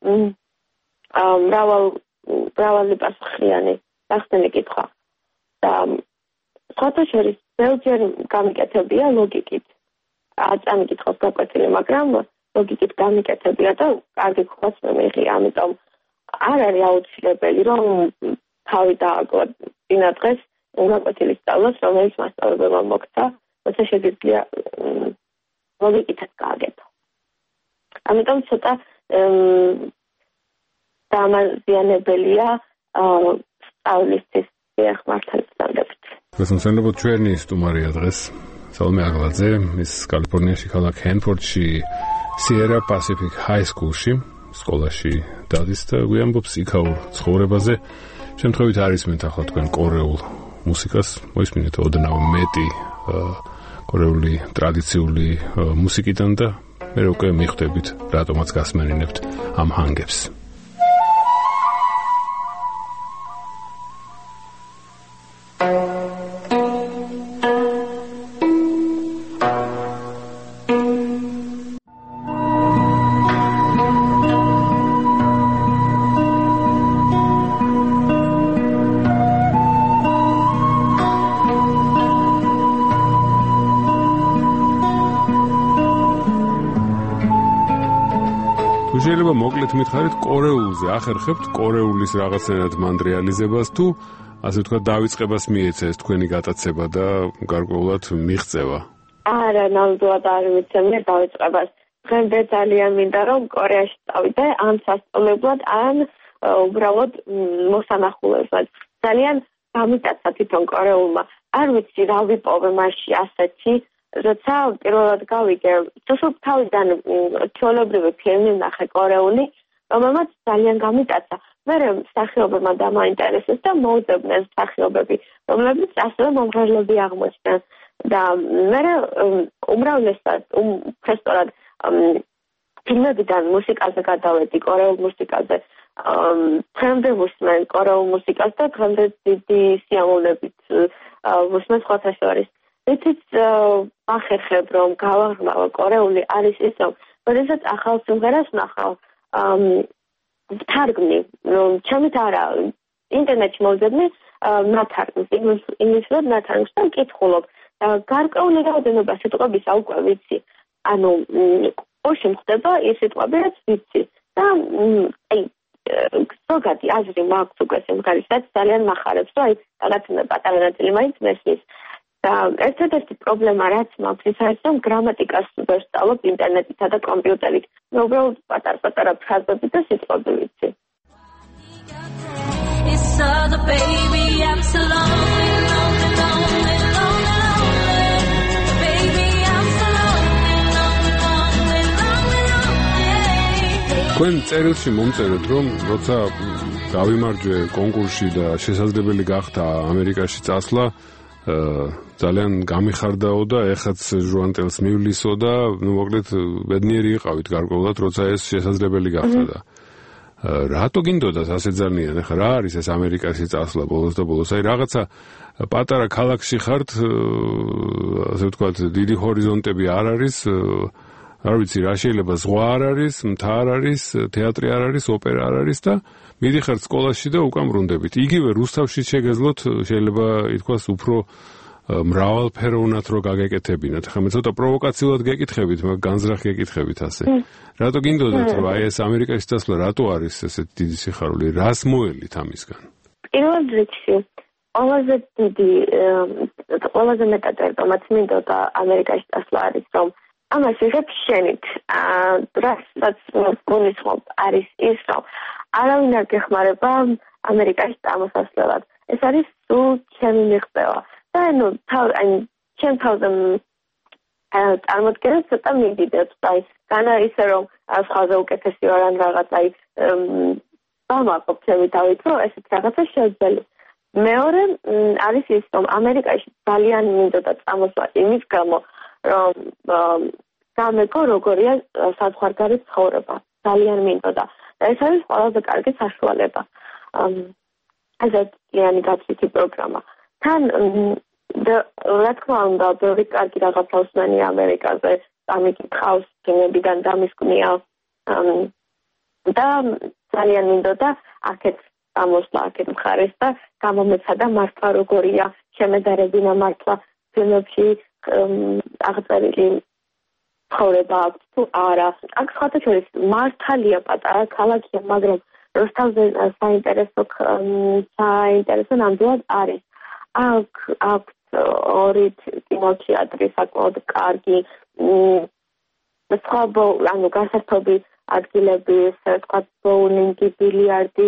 Speaker 9: მრავალი პასუხიანი სახსნელი კითხვა. და სხვათა შორის ბევრჯერ გამიკეთებია ლოგიკით. აწამი კითხავს გაკვეთილი, მაგრამ ლოგიკით გამიკეთებია და კარგი ხვაც მეღია, ამიტომ არ არის აუცილებელი, რომ თავი დააგო წინა დღეს გაკვეთილი სწავლას, რომელიც მასწავლებელმა მოგცა, როცა შეგიძლია ლოგიკითაც გააკეთო. ამიტომ ცოტა დამაზიანებელია სწავლისთვის მართალწადებით.
Speaker 2: გასამცენებლად ჩვენი სტუმარია დღეს სალომე აგლაძე, ის კალიფორნიაში ქალაქ ჰენფორდში Sierra Pacific High School-ში სკოლაში დადის და გვიამბობს იქაურ ცხოვრებაზე. შემთხვევით არ ისმენთ ახლა თქვენ კორეულ მუსიკას, მოისმინეთ ოდნავ მეტი კორეული ტრადიციული მუსიკიდან და მე უკვე მიხვდებით რატომაც გასმენინებთ ამ ჰანგებს. შეიძლება მოკლედ მითხარით კორეულზე ახერხებთ კორეულის რაღაცნაირად მანდრიალიზებას თუ ასე ვთქვათ დავიწყებას მიეცეს თქვენი გატაცება და გარკვეულად მიღწევა?
Speaker 9: არა, ნამდვილად არ ვიცემი დავიწყებას. დღემდე ძალიან მინდა რომ კორეაში წავიდე ან სასწავლებლად ან უბრალოდ მოსანახულებლად. ძალიან გამიტაცა თვითონ კორეულმა. არ ვიცი რა ვიპოვე მასში ასეთი როცა პირველად გავიგე, თვითონ თავიდან ჩვეულებრივი ფილმი ნახე კორეული, რომელმაც ძალიან გამიტაცა. მე მსახიობებმა დამაინტერესეს და მოუწევდნენ მსახიობები, რომლებიც ასევე მომღერლები აღმოჩნდნენ. და მე უმრავლესად უბრალოდ ფილმებიდან მუსიკაზე გადავედი, კორეულ მუსიკაზე. დღემდე ვუსმენ კორეულ მუსიკას და დღემდე დიდი სიამოვნებით ვუსმენ სხვათა შორის. იცით ახერხებ რომ გავაღრმავო კორეული არის ის რომ როდესაც ახალ სიმღერას ვნახავ თარგმნი ჩემით არა ინტერნეტში მოვძებნი ნათარგმნს ინგლისურად ნათარგმნს და მკითხულობ გარკვეული რაოდენობა სიტყვების უკვე ვიცი ანუ ოში ხდება ის სიტყვები რაც ვიცი და აი ზოგადი აზრი მაქვს უკვე სიმღერისაც ძალიან მახარებს რომ აი რაღაცა პატარა ნაწილი მაინც მესმის და ერთადერთი პრობლემა რაც მაქვს ის არის რომ გრამატიკას ვერ სწავლობ ინტერნეტითა და კომპიუტერით მე უბრალოდ პატარ-პატარა ფრაზები და სიტყვები ვიცი It's all the baby I'm so lonely lonely lonely lonely baby I'm so lonely lonely lonely lonely lonely
Speaker 2: თქვენ წერილში მომწერეთ, რომ როცა გავიმარჯვე კონკურსში და შესაძლებელი გახდა ამერიკაში წასვლა, ძალიან გამიხარდაო და ეხაც ჟუანტელს მივლისო და მოკლედ ბედნიერი იყავით გარკვეულად, როცა ეს შესაძლებელი გახდა და რატო გინდოდათ ასე ძალიან? ეხლა რა არის ეს ამერიკაში წასვლა ბოლოს და ბოლოს? აი რაღაცა პატარა ქალაქში ხართ, ასე ვთქვათ, დიდი ჰორიზონტები არ არის, არ ვიცი რა შეიძლება, ზღვა არ არის, მთა არ არის, თეატრი არ არის, ოპერა არ არის და მიდიხართ სკოლაში და უკან ბრუნდებით. იგივე რუსთავში შეგეძლოთ, შეიძლება ითქვას უფრო მრავალფეროვნად რო გაგეკეთებინათ. ხა მე ცოტა პროვოკაციულად გეკითხებით, მაგრამ განზრახ გეკითხებით ასე. რატო გინდოდათ, რომ აი ეს ამერიკაში წასვლა რატო არის ესეთ დიდი სიხარული? რას მოელით ამისგან?
Speaker 9: პირველ რიგში ყველაზე მეტად ერთმანეთ მინდოდა ამერიკაში წასვლა არის, რომ ამას ვიღებ შენით. რასაც გულისხმობ არის ის, რომ არავინ არ გეხმარება ამერიკაში წამოსასვლელად. ეს არის სულ ჩემი მიღწევა. და ჩემ თავზე წარმოდგენა ცოტა მიდიდებს. აი, განა ისე რომ სხვაზე უკეთესი ვარ ან რაღაც, აი, ვამაყობ ჩემი თავით, რომ ესეთ რაღაცა შეძველი. მეორე არის ის, რომ ამერიკაში ძალიან მინდოდა წამოსვლა იმის გამო, რომ გამეკო როგორია საზღვარგარეთ ცხოვრება. ძალიან მინდოდა. და ეს არის ყველაზე კარგი საშუალება. ასეთი გაცვლითი პროგრამა. თან რა თქმა უნდა, ბევრი კარგი რაღაცა უსმენი ამერიკაზე, ამიკითხავს ფილმებიდან დამისკვნია და ძალიან მინდოდა აქეთ წამოსვლა, აქეთ მხარეს და გამომეცადა მართლა როგორია შემედარებინა მართლა ფილმებში აღწერილი ცხოვრება აქვს თუ არა. აქ სხვათა შორის მართალია პატარა ქალაქია, მაგრამ როსტავზე საინტერესო ნამდვილად არის. აქ ორი კინოთეატრი საკმაოდ კარგი, სხვა გასართობი ადგილები, ვთქვათ, ბოულინგი, ბილიარდი,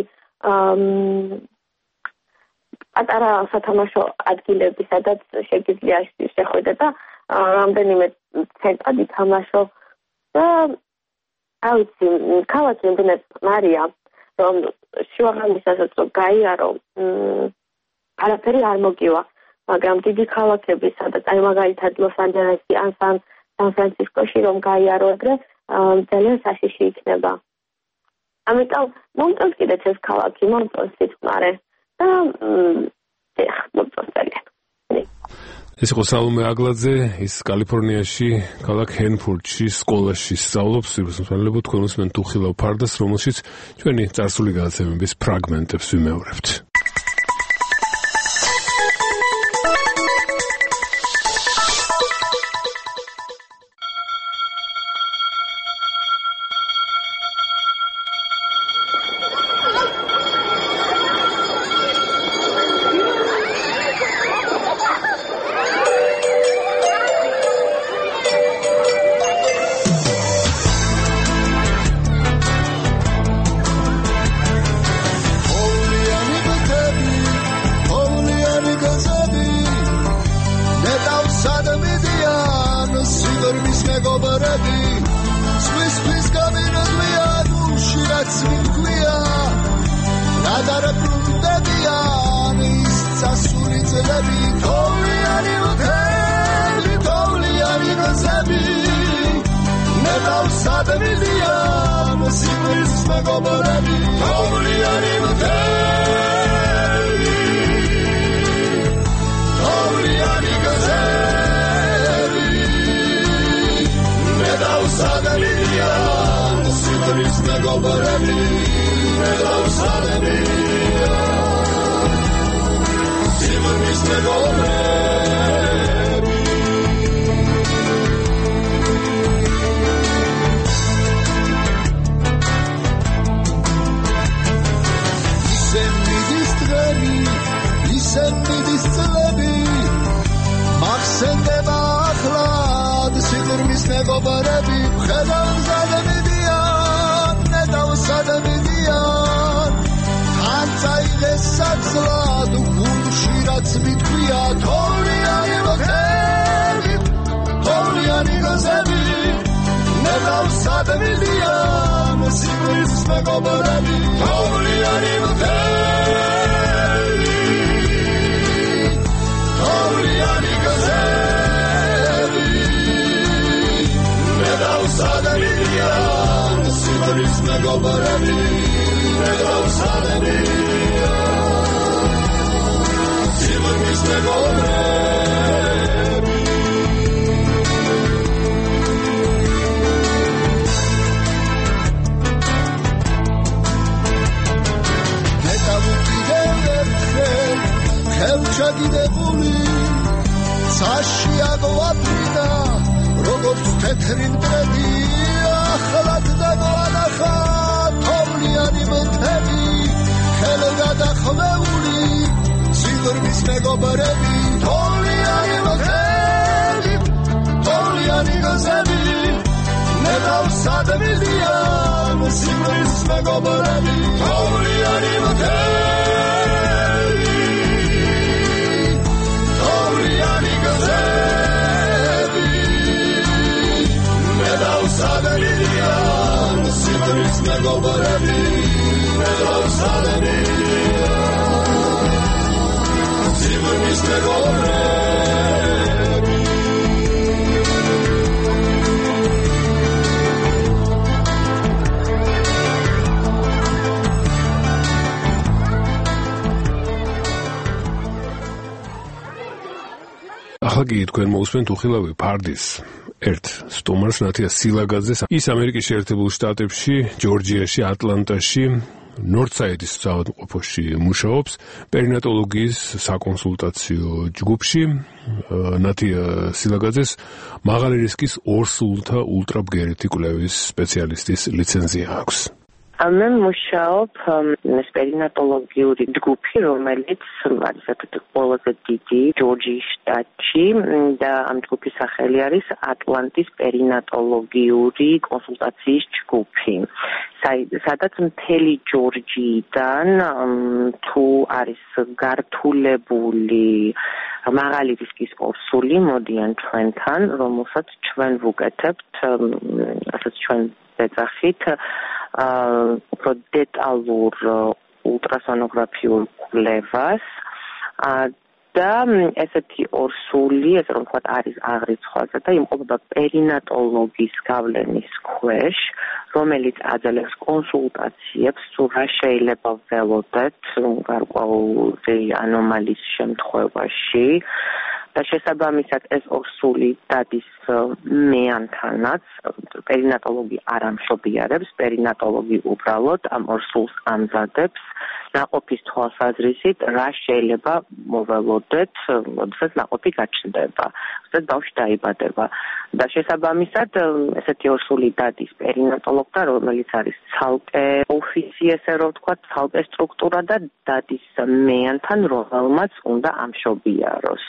Speaker 9: პატარა სათამაშო ადგილები, სადაც შეგიძლია შეხვიდე და რამდენიმე ცენტრად ითამაშო და რა ვიცი, ქალაქი იმდენად წყნარია, რომ შუაღამისასაც რომ გაიარო, არაფერი არ მოგივა, მაგრამ დიდი ქალაქები, სადაც აი მაგალითად ლოს-ანჯელესი ან სან-ფრანცისკოში რომ გაიარო ეგრე, ძალიან საშიში იქნება. ამიტომ მომწონს კიდეც ეს ქალაქი, მომწონს სიწყნარე და მომწონს ძალიან.
Speaker 2: ეს იყო სალომე აგლაძე, ის კალიფორნიაში, ქალაქ ჰენფორდში, სკოლაში სწავლობს, სიბრმავლებო თქვენ უსმენთ უხილავ ფარდას, რომელშიც ჩვენი წარსული გადაცემების ფრაგმენტებს ვიმეორებთ.
Speaker 7: Sadamilian, სიბრის მეგობრები თოვლიანი მთელი თოვლიანი გზები მე დავსადენია სიბრის მეგობრები მე დავსადენია სიბრის მეგობრები ჩაგიდებული საში აღვაფრიდა როგორც თეთრი მტრედი ახლად დაგანახა თოვლიანი მთები ხელე გადახვეული სიღრმის მეგობრები თოვლიანი მთები თოვლიანი გზები მე დავსადმილიან სიღრმის მეგობრები თოვლიანი მთები Sadelian, Sibris Megobaradi, Meadow Sadelian, Sibris Megobaradi.
Speaker 2: ახლა თქვენ მოусმენთ უხილავი ფარდის ერთ სტუმარს ნათია სილაგაძეს. ის ამერიკის შეერთებულ შტატებში, ჯორჯიაში, ატლანტაში, ნორთსაიდის საავადმყოფოში მუშაობს პერინატოლოგიის საკონსულტაციო ჯგუფში. ნათია სილაგაძეს მაღალი რისკის ორსულთა ultrabgerithi კვლევის სპეციალისტის ლიცენზია აქვს.
Speaker 10: მე მუშაობ პერინატოლოგიური ჯგუფი, რომელიც არის ყველაზე დიდი ჯორჯიის შტატში და ამ ჯგუფის სახელი არის ატლანტის პერინატოლოგიური კონსულტაციის ჯგუფი. სადაც მთელი ჯორჯიიდან თუ არის გართულებული მაღალი რისკის ორსული მოდიან ჩვენთან, რომელსაც ჩვენ ვუკეთებთ, ასეც ჩვენ ეძახით უფრო დეტალურ ულტრასონოგრაფიულ კვლევას და ესეთი ორსული, ესე რომ ვთქვათ, არის აღრიცხვაზე და იმყოფება პერინატოლოგის გავლენის ქვეშ, რომელიც აძლევს კონსულტაციებს, თუ რა შეიძლება ველოდეთ გარკვეული ანომალიის შემთხვევაში. და შესაბამისად ეს ორსული დადის მეანთანაც, პერინატოლოგი არ ამშობიარებს, პერინატოლოგი უბრალოდ ამ ორსულს ამზადებს ნაყოფის თვალსაზრისით, რა შეიძლება მოველოდეთ, როდესაც ნაყოფი გაჩნდება, როდესაც ბავშვი დაიბადება. და შესაბამისად ესეთი ორსული დადის პერინატოლოგთან, რომელიც არის ცალკე ოფისი, ესე რომ ვთქვათ, ცალკე სტრუქტურა და დადის მეანთან, რომელმაც უნდა ამშობიაროს.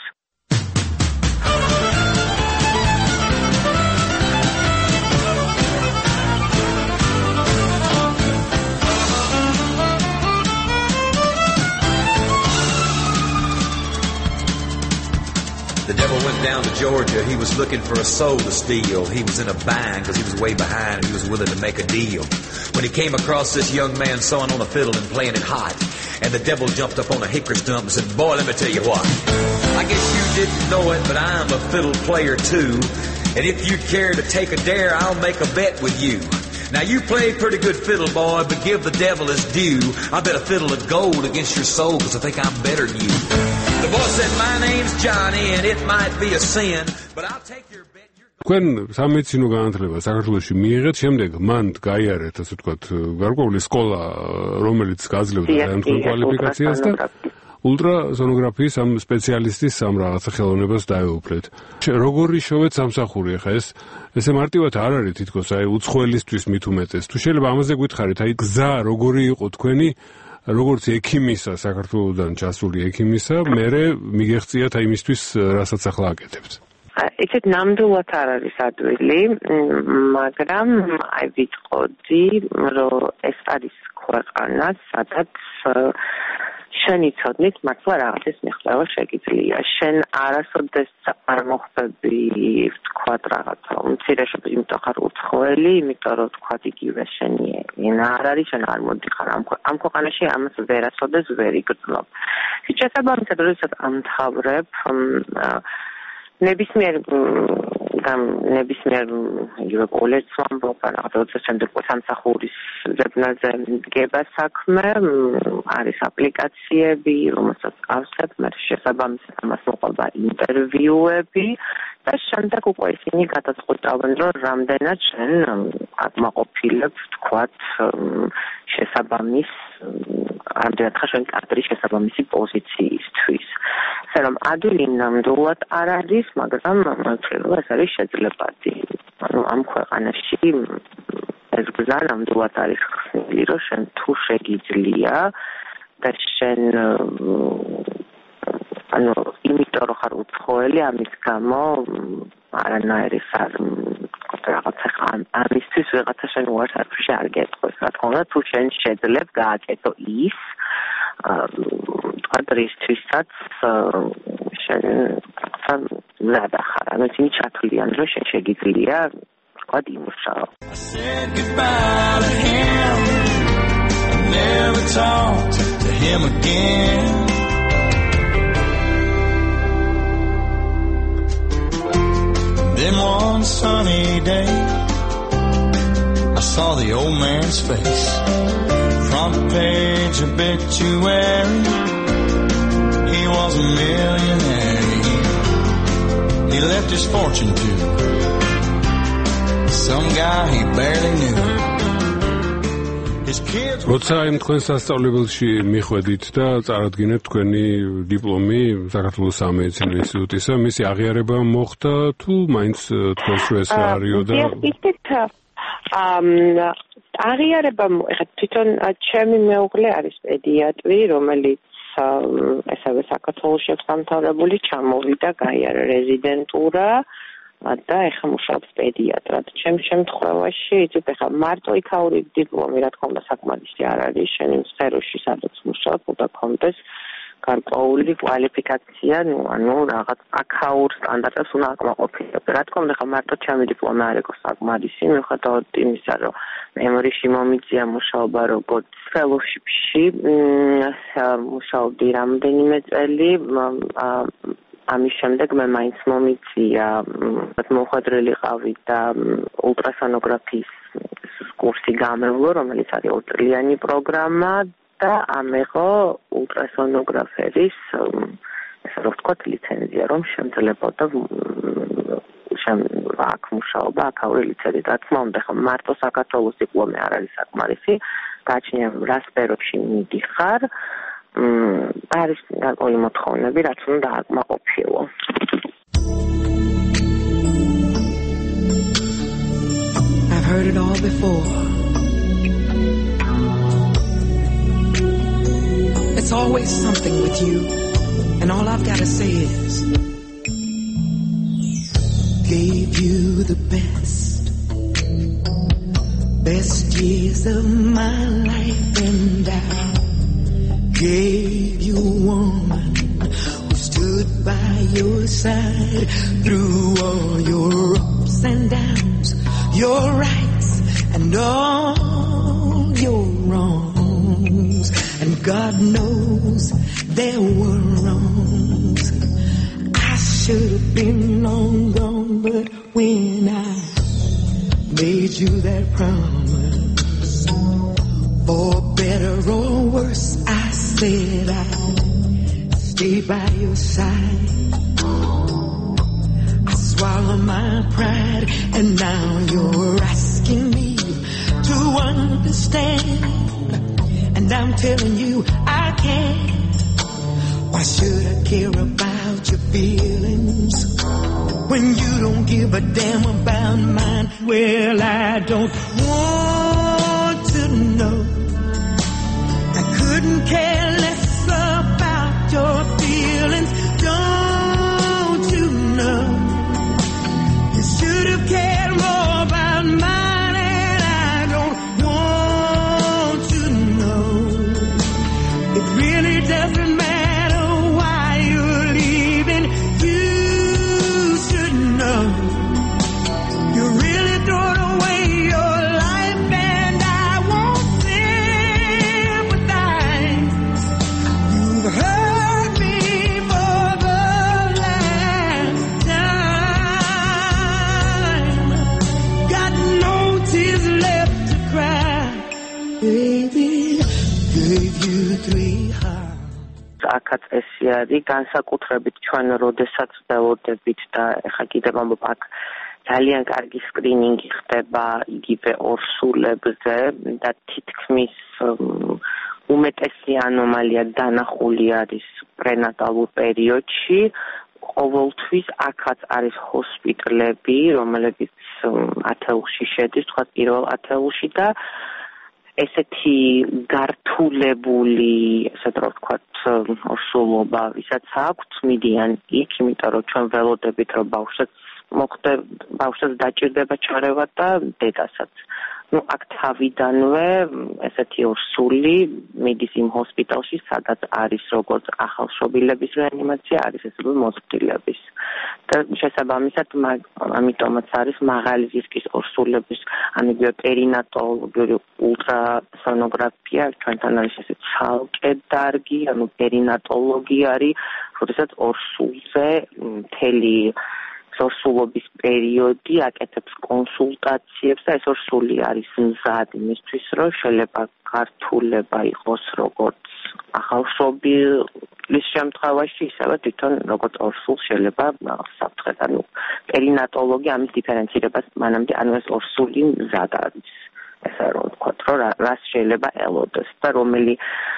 Speaker 11: The devil went down to Georgia. He was looking for a soul to steal. He was in a bind because he was way behind and he was willing to make a deal. When he came across this young man sawing on a fiddle and playing it hot, and the devil jumped up on a hickory stump and said, "Boy, let me tell you what. I guess you didn't know it, but I'm a fiddle player too. And if you'd care to take a dare, I'll make a bet with you. Now you play pretty good fiddle, boy, but give the devil his due. I bet a fiddle of gold against your soul because I think I'm better than you." The boy said, "My name's Johnny, and it might be a sin, but I'll take your bet."
Speaker 2: თქვენ სამედიცინო განათლება საქართველოში მიიღეთ, შემდეგ მან გაიარეთ, ასე ვთქვათ, გარკვეული სკოლა, რომელიც გაძლევდა ამ კვალიფიკაციას და ულტრასონოგრაფიის ამ სპეციალისტის ამ რაღაცა ხელოვნებას დაეუფლეთ. როგორი შოვეთ სამსახური ახლა ესე მარტივად არ არის თითქოს აი უცხოელისთვის მით უმეტეს. თუ შეიძლება ამაზე გითხარით, აი გზა როგორი იყო თქვენი როგორც ექიმისა, საქართველოსდან ჩასული ექიმისა, მერე მიგეღწიათ აი იმისთვის, რასაც ახლა აკეთებთ.
Speaker 10: იცით, ნამდვილად არ არის ადვილი, მაგრამ აი ვიტყოდი, რომ ეს არის ქვეყანა, სადაც შენ იცოდნით, მართლა რაღაცის მიღწევა შეგიძლია. შენ არასოდეს არ მოხდები, ვთქვათ, რაღაცა უმცირესობრივ, იმიტომ ხარ უცხოელი. უცხოელი, იმიტომ რომ თქვა იგივე შენი ენა არ არის, შენ არ მოდიხარ ამ ქვეყანაში, ამას ვერასოდეს ვერ იგრძნობ. შესაბამისად, როდესაც ამთავრებ ნებისმიერ იგივე კოლეჯს ვამბობ, რაღაცა შემდეგ სამსახურის ზებნაზე დგება საქმე, არის აპლიკაციები, რომელსაც ავსებ, მე შესაბამისად ამას მოყვება ინტერვიუები და შემდეგ უკვე ისინი გადაწყვეტავენ, რომ რამდენად შენ აკმაყოფილებ, თქვათ, შესაბამის რამდენად ხარ შენ კადრი შესაბამისი პოზიციისთვის. ასე რომ ადვილი ნამდვილად არ არის, მაგრამ ეს არის შეძლებადი. ანუ ამ ქვეყანაში ეს გზა ნამდვილად არის ხსნილი, რომ შენ თუ შეგიძლია და შენ ანუ იმიტომ რომ ხარ უცხოელი, ამის გამო არანაირი რაღაცა ამისთვის ვიღაცა შენ უარს არაფერში არ გეტყვის. რა თქმა უნდა, თუ შენ შეძლებ გააკეთო ის დღისთვისაც შენ ზადა ხარ, ანუ ისინი ჩათვლიან, რომ შენ შეგიძლია თქვა იმუშაო.
Speaker 4: I said goodbye to him. I never talked to him again. Then one sunny day I saw the old man's face. Front page obituary. He was a millionaire. He left his fortune to some guy he barely knew. His kids were...
Speaker 2: როცა იმ თქვენ სასწავლებელში მიხვედით და წარადგინეთ თქვენი დიპლომი საქართველოს სამედიცინო ინსტიტუტისა, მისი აღიარება მოხდა თუ მაინც თქვენს რო ეს არისო და
Speaker 10: აღიარება ეხლა თვითონ ჩემი მეუღლე არის პედიატრი, რომელიც ესევე საქართველოში აქვს დამთავრებული, ჩამოვიდა, გაიარა რეზიდენტურა და ეხლა მუშაობს პედიატრად. ჩემს შემთხვევაში იცით, ეხლა მარტო იქაური დიპლომი, რა თქმა უნდა, საკმარისი არ არის, შენ იმ სფეროში, სადაც მუშაობ, უნდა გქონდეს გარკვეული კვალიფიკაცია, ანუ რაღაც აქაურ სტანდარტებს უნდა აკმაყოფილებ. რა თქმა უნდა, ეხლა მარტო ჩემი დიპლომი არ იყო საკმარისი, მიუხედავად იმისა, რომ მემორიში მომიწია მუშაობა როგორც fellowship-ში, მუშაობდი რამდენიმე წელი, ამის შემდეგ მე მაინც მომიწია მოხვედრილიყავი და ულტრასონოგრაფიის კურსი გამევლო, რომელიც არის 2 წლიანი პროგრამა და ამეღო ულტრასონოგრაფერის ესე რომ ვთქვათ ლიცენზია, რომ შემძლებოდა აქ მუშაობა, აქაური ლიცენზია. რა თქმა უნდა, ხომ მარტო საქართველოს დიპლომი არ არის საკმარისი, გააჩნია რა სფეროში მიდიხარ, არის გარკვეული მოთხოვნები, რაც უნდა აკმაყოფილო.
Speaker 12: I've heard it all before. It's always something with you, and all I've got to say is gave you the best years of my life, and I gave you a woman who stood by your side through all your ups and downs, your rights and all your wrongs. And God knows there were wrongs. I should have been long gone, but when I made you that promise, for better or worse, I said I'd stay by your side. I swallowed my pride, and now you're asking me to understand. And I'm telling you I can't. Why should I care about your feelings when you don't give a damn about mine? Well, I don't want to know. I couldn't care less about your feelings. Don't you know? You should have cared more about mine, and I don't want to know. It really doesn't matter why you're leaving. You should know. You really throw away baby gave you 3 hearts.
Speaker 10: აქაც ესე არის განსაკუთრებით ჩვენ როდესაც ველოდებით და ეხლა კიდევ ამბობ აქ ძალიან კარგი სკრინინგი ხდება იგივე ორსულებზე და თითქმის უმეტესი ანომალია დანახული არის პრენატალურ პერიოდში. ყოველთვის აქაც არის ჰოსპიტალები, რომლებიც ათეულში შედის, თქვა პირველ ათეულში და ესეთი გართულებული, ესე რომ ვთქვათ, ორსულობა, ვისაც აქვთ, მიდიან იქ, იმიტომ რომ ჩვენ ველოდებით, რომ ბავშვს დაჭირდება ჩარევა და დედასაც. აქ თავიდანვე ესეთი ორსული მიდის იმ ჰოსპიტალში, სადაც არის როგორც ახალშობილების რეანიმაცია, არის ესეთი მოზრდილების. და შესაბამისად, ამიტომაც არის მაღალი რისკის ორსულების, ამიტომ პერინატოლოგიური ულტრასონოგრაფია ჩვენთან არის ესე ცალკე დარგი, პერინატოლოგი არის, როდესაც ორსულზე მთელი ორსულობის პერიოდი აკეთებს კონსულტაციებს და ეს ორსული არის მზად იმისთვის, რომ შეიძლება გართულება იყოს როგორც ახალშობილის შემთხვევაში, ისევე თვითონ როგორც ორსულს შეიძლება საფრთხეს, პერინატოლოგი ამის დიფერენცირებას მანამდე, ეს ორსული მზად არის. ესე რომ ვთქვათ, რომ რას შეიძლება ელოდეს და რომელი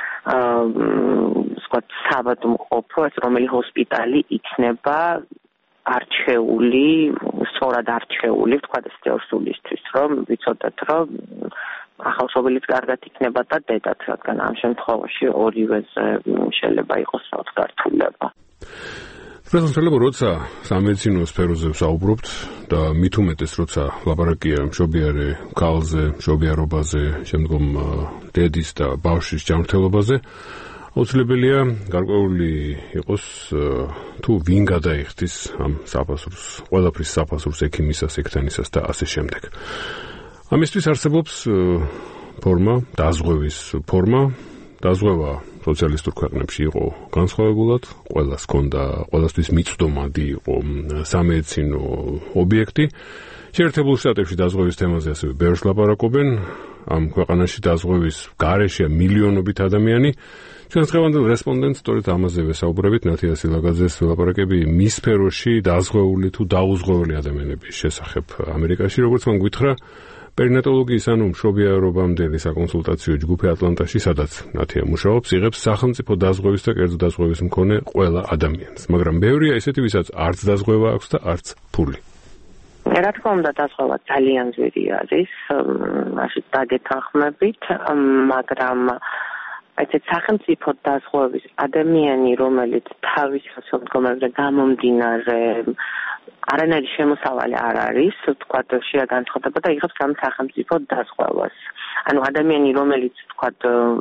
Speaker 10: ვთქვათ, საბადმყოფო, რომელი ჰოსპიტალი იქნება არჩეული, სწორად არჩეული, ვთქვათ, ეს ორსულისთვის, რომ ვიცოდეთ, რომ ახალშობილიც კარგად იქნება და დედაც, რადგან ამ შემთხვევაში ორივეზე შეიძლება იყოს გართულება.
Speaker 2: პროფესორ, როცა სამედიცინო სფეროზე ვსაუბრობთ და მით უმეტეს, როცა ლაპარაკია მშობიარე ქალზე, მშობიარობაზე, შემდგომ დედის და ბავშვის ჯანმრთელობაზე, აუცილებელია გარკვეული იყოს თუ ვინ გადაიხდის ამ საფასურს, ყველაფრის საფასურს ექიმისას, ექთანისას და ასე შემდეგ. ამისთვის არსებობს ფორმა, დაზღვევის ფორმა, დაზღვევა სოციალისტურ ქვეყნებში იყო განსხვავებულად, ყველას ჰქონდა, ყველასთვის მიწვდომადი იყო სამედიცინო ობიექტი. შეერთებულ შტატებში დაზღვევის თემაზე ასევე ბევრს ლაპარაკობენ, ამ ქვეყანაში დაზღვევის გარეშეა მილიონობით ადამიანი. ჩვენს დღევანდელ რესპონდენტს სწორედ ამაზე ვესაუბრებით, ნათია სილაგაძეს ველაპარაკები მის სფეროში დაზღვეული თუ დაუზღვეული ადამიანების შესახებ ამერიკაში, როგორც მან გითხრა, პერინატოლოგიის ანუ მშობიარობამდელი საკონსულტაციო ჯგუფი ატლანტაში, სადაც ნათია მუშაობს, იღებს სახელმწიფო დაზღვევის და კერძო დაზღვევის მქონე ყველა ადამიანს, მაგრამ ბევრია ისეთი, ვისაც არც დაზღვევა აქვს და არც ფული.
Speaker 10: რა თქმა უნდა, დაზღვევა ძალიან ძვირი არის, ასე დაგეთანხმებით, მაგრამ ესეც სახელმწიფო დაზღვევის ადამიანი, რომელიც თავის სოციალურ გამომდინარე არანაირი შემოსავალი არ არის, თქვათ, შეაგანცხადება და იღებს ამ სახელმწიფო დაზღვევას. ანუ ადამიანი, რომელიც თქვათ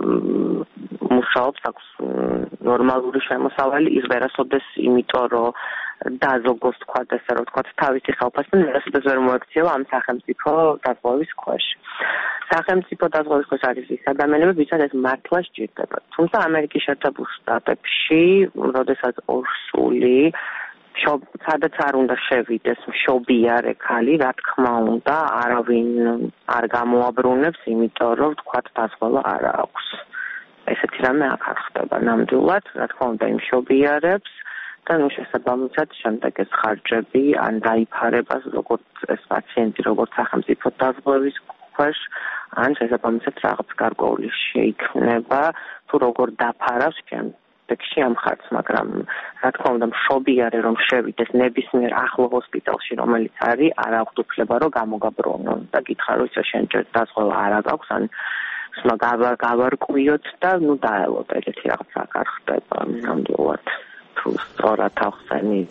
Speaker 10: მუშაობს, აქვს ნორმალური შემოსავალი, ის ვერასოდეს, იმიტომ რომ დაზოგოს, თქვათ, ესე რომ თქვათ, თავისი ხელფასთან ვერასოდეს ვერ მოექცევა ამ სახელმწიფო დაზღვევის ქვეშ. სახელმწიფო დაზღვევის ქვეშ არის ის ადამიანები, ვისაც ეს მართლა სჭირდება. თუმცა ამერიკის შეერთებულ შტატებში, როდესაც ორსული სადაც არ უნდა შევიდეს მშობიარე ქალი, რა თქმა უნდა, არავინ არ გამოაბრუნებს, იმიტომ რომ თქვათ დაზღვევა არ აქვს. ესეთი რამე აქ არ ხდება ნამდვილად, რა თქმა უნდა, იმ მშობიარებს და შესაბამისად შემდეგ ეს ხარჯები ან დაიფარება როგორც ეს პაციენტი, როგორც სახელმწიფო დაზღვევის ქვეშ, ან შესაბამისად რაღაც გარკვეული შეიქმნება, თუ როგორ დაფარავს ექსპექტში ამ ხარჯს, მაგრამ რა თქმა უნდა მშობიარე რომ შევიდეს ნებისმიერ ახლო ჰოსპიტალში, რომელიც არის, არ აქვს უფლება რომ გამოგაბრუნონ და გითხრა რომ ისე შენ ჯერ დაზღვევა არ აქვს, ან სმა გავარკვიოთ და ნუ დაელოთ ეგეთი რაღაცა არ ხდება ნამდვილად. სწორად ახსენე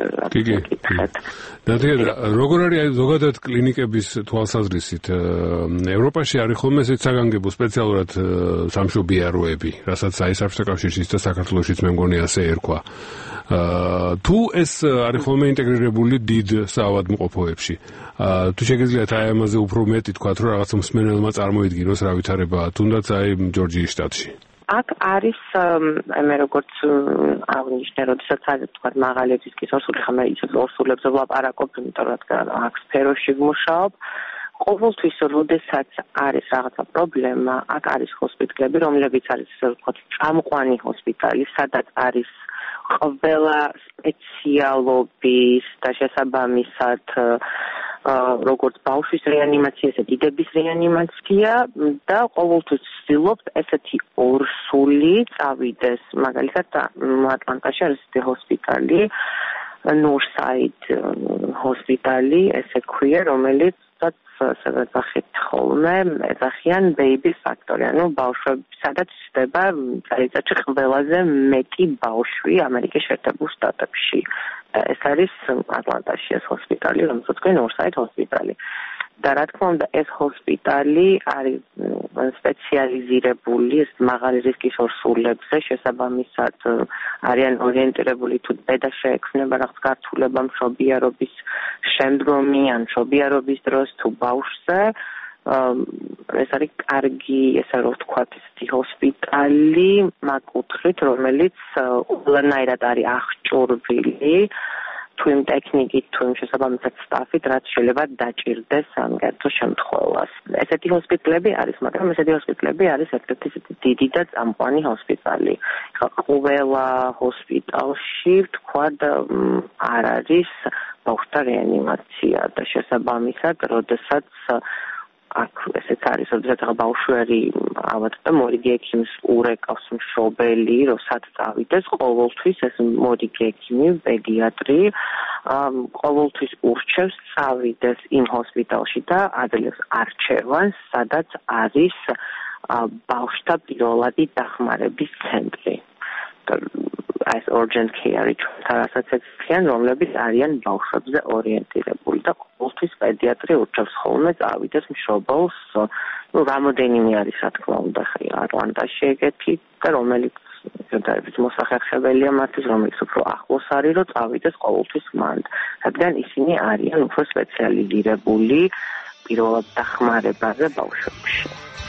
Speaker 2: როგორ არის ზოგადად კლინიკების თვალსაზრისით ევროპაში არის ხოლმე ესეც საგანგებო სპეციალურად სამშობიაროები, რასაც საერთაშორისო კავშირშიც და საქართველოშიც მე მგონი ასე ერქვა. თუ ეს არის ხოლმე ინტეგრირებული დიდ საავადმყოფოებში, თუ შეგიძლიათ აი ამაზე უფრო მეტი თქვათ, რომ რაღაცა მსმენელმა წარმოიდგინოს რა ვითარება თუნდაც აი ჯორჯიის შტატში.
Speaker 10: აქ არის მე როგორც აღნიშნე, როდესაც არის თქვა მაღალი რისკის ორსული, ხომ ისე ორსულებზე ვლაპარაკობ, იმიტომ რომ აქ სფეროში ვმუშაობ, ყოველთვის როდესაც არის რაღაცა პრობლემა, აქ არის ჰოსპიტალები, რომლებიც არის ასე ვთქვათ, წამყვანი ჰოსპიტალი, სადაც არის ყველა სპეციალობის და შესაბამისად როგორც ბავშვის რეანიმაცია, ესე დიდების რეანიმაცია და ყოველთვის ვცდილობთ ესეთი ორსული წავიდეს, მაგალითად ატლანტაში არის ესეთი ჰოსპიტალი, Northside ჰოსპიტალი, ესე ქვია, რომელიც სადაც ხოლმე ეძახიან baby factory, ანუ ბავშვები, სადაც ხდება წელიწადში ყველაზე მეტი ბავშვი ამერიკის შეერთებულ შტატებში. ეს არის ატლანტაში ეს ჰოსპიტალი, რომელსაც ქვია Northside ჰოსპიტალი. და რა თქმა უნდა, ეს ჰოსპიტალი არის სპეციალიზირებული მაღალი რისკის ორსულებზე, შესაბამისად არიან ორიენტირებული თუ დედა შეექმნება რაღაც გართულება მშობიარობის შემდგომი ან მშობიარობის დროს თუ ბავშვზე. ეს არის კარგი, ესე რომ ვთქვათ, ესეთი ჰოსპიტალი მაგკუთხით, რომელიც ყველანაირად არის აღჭურვილი თუ იმ ტექნიკით, თუ იმ შესაბამისად სტაფით, რაც შეიძლება დაჭირდეს ამ კერძო შემთხვევას. ესეთი ჰოსპიტალები არის, მაგრამ ესეთი ჰოსპიტალები არის ერთ-ერთი ესეთი დიდი და წამყვანი ჰოსპიტალი. ყველა ჰოსპიტალში, ვთქვათ, არ არის ბავშვთა რეანიმაცია და შესაბამისად, როდესაც აქ ესეც არის, როდესაც ბავშვი არის ალბათ და მორიგი ექიმს ურეკავს მშობელი, რომ სად წავიდეს, ყოველთვის ეს მორიგი ექიმი, პედიატრი ყოველთვის ურჩევს წავიდეს იმ ჰოსპიტალში და აძლევს არჩევანს, სადაც არის ბავშვთა პირველადი დახმარების ცენტრი. as urgent care, რასაც ეძახიან, რომლებიც არიან ბავშვებზე ორიენტირებული და ყოველთვის პედიატრი ურჩევს ხოლმე წავიდეს მშობელს, რამოდენიმე არის, რა თქმა უნდა, ატლანტაში ეგეთი და რომელიც მოსახერხებელია მათთვის, რომელიც უფრო ახლოს არის, რომ წავიდეს ყოველთვის მანდ, რადგან ისინი არიან უფრო სპეციალიზირებული პირველად დახმარებაზე ბავშვებში.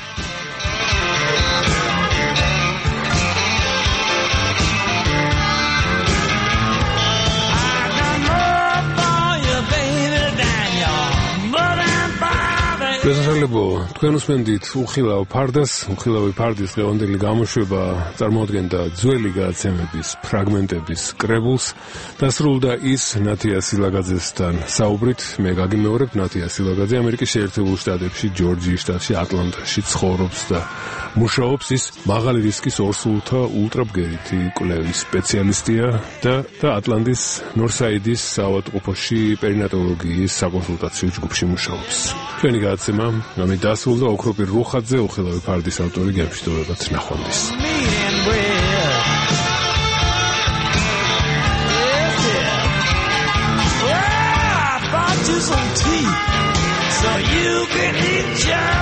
Speaker 2: შესაძლებო თქვენ უსმენთ უხილავ ფარდას, უხილავი ფარდის დღევანდელი გამოშვება წარმოადგენდა ძველი გადაცემების ფრაგმენტების კრებულს. დასრულდა ის ნათია სილაგაძესთან საუბრით. მე გაგიმეორებ, ნათია სილაგაძე ამერიკის შეერთებულ შტატებში, ჯორჯიის შტატში, ატლანტაში ცხოვრობს და მუშაობს. ის მაღალი რისკის ორსულთა ულტრაბგერითი კვლევის სპეციალისტია და ატლანტის Northside-ის საავადმყოფოში პერინატოლოგიის საკონსულტაციო ჯგუფში მუშაობს. ჩვენი გადაცემა ამი დასრულდა. ოქროპირ რუხაძე, უხილავი ფარდის ავტორი, გემშვიდობებად ნახვამდის.
Speaker 12: Some tea so you can eat your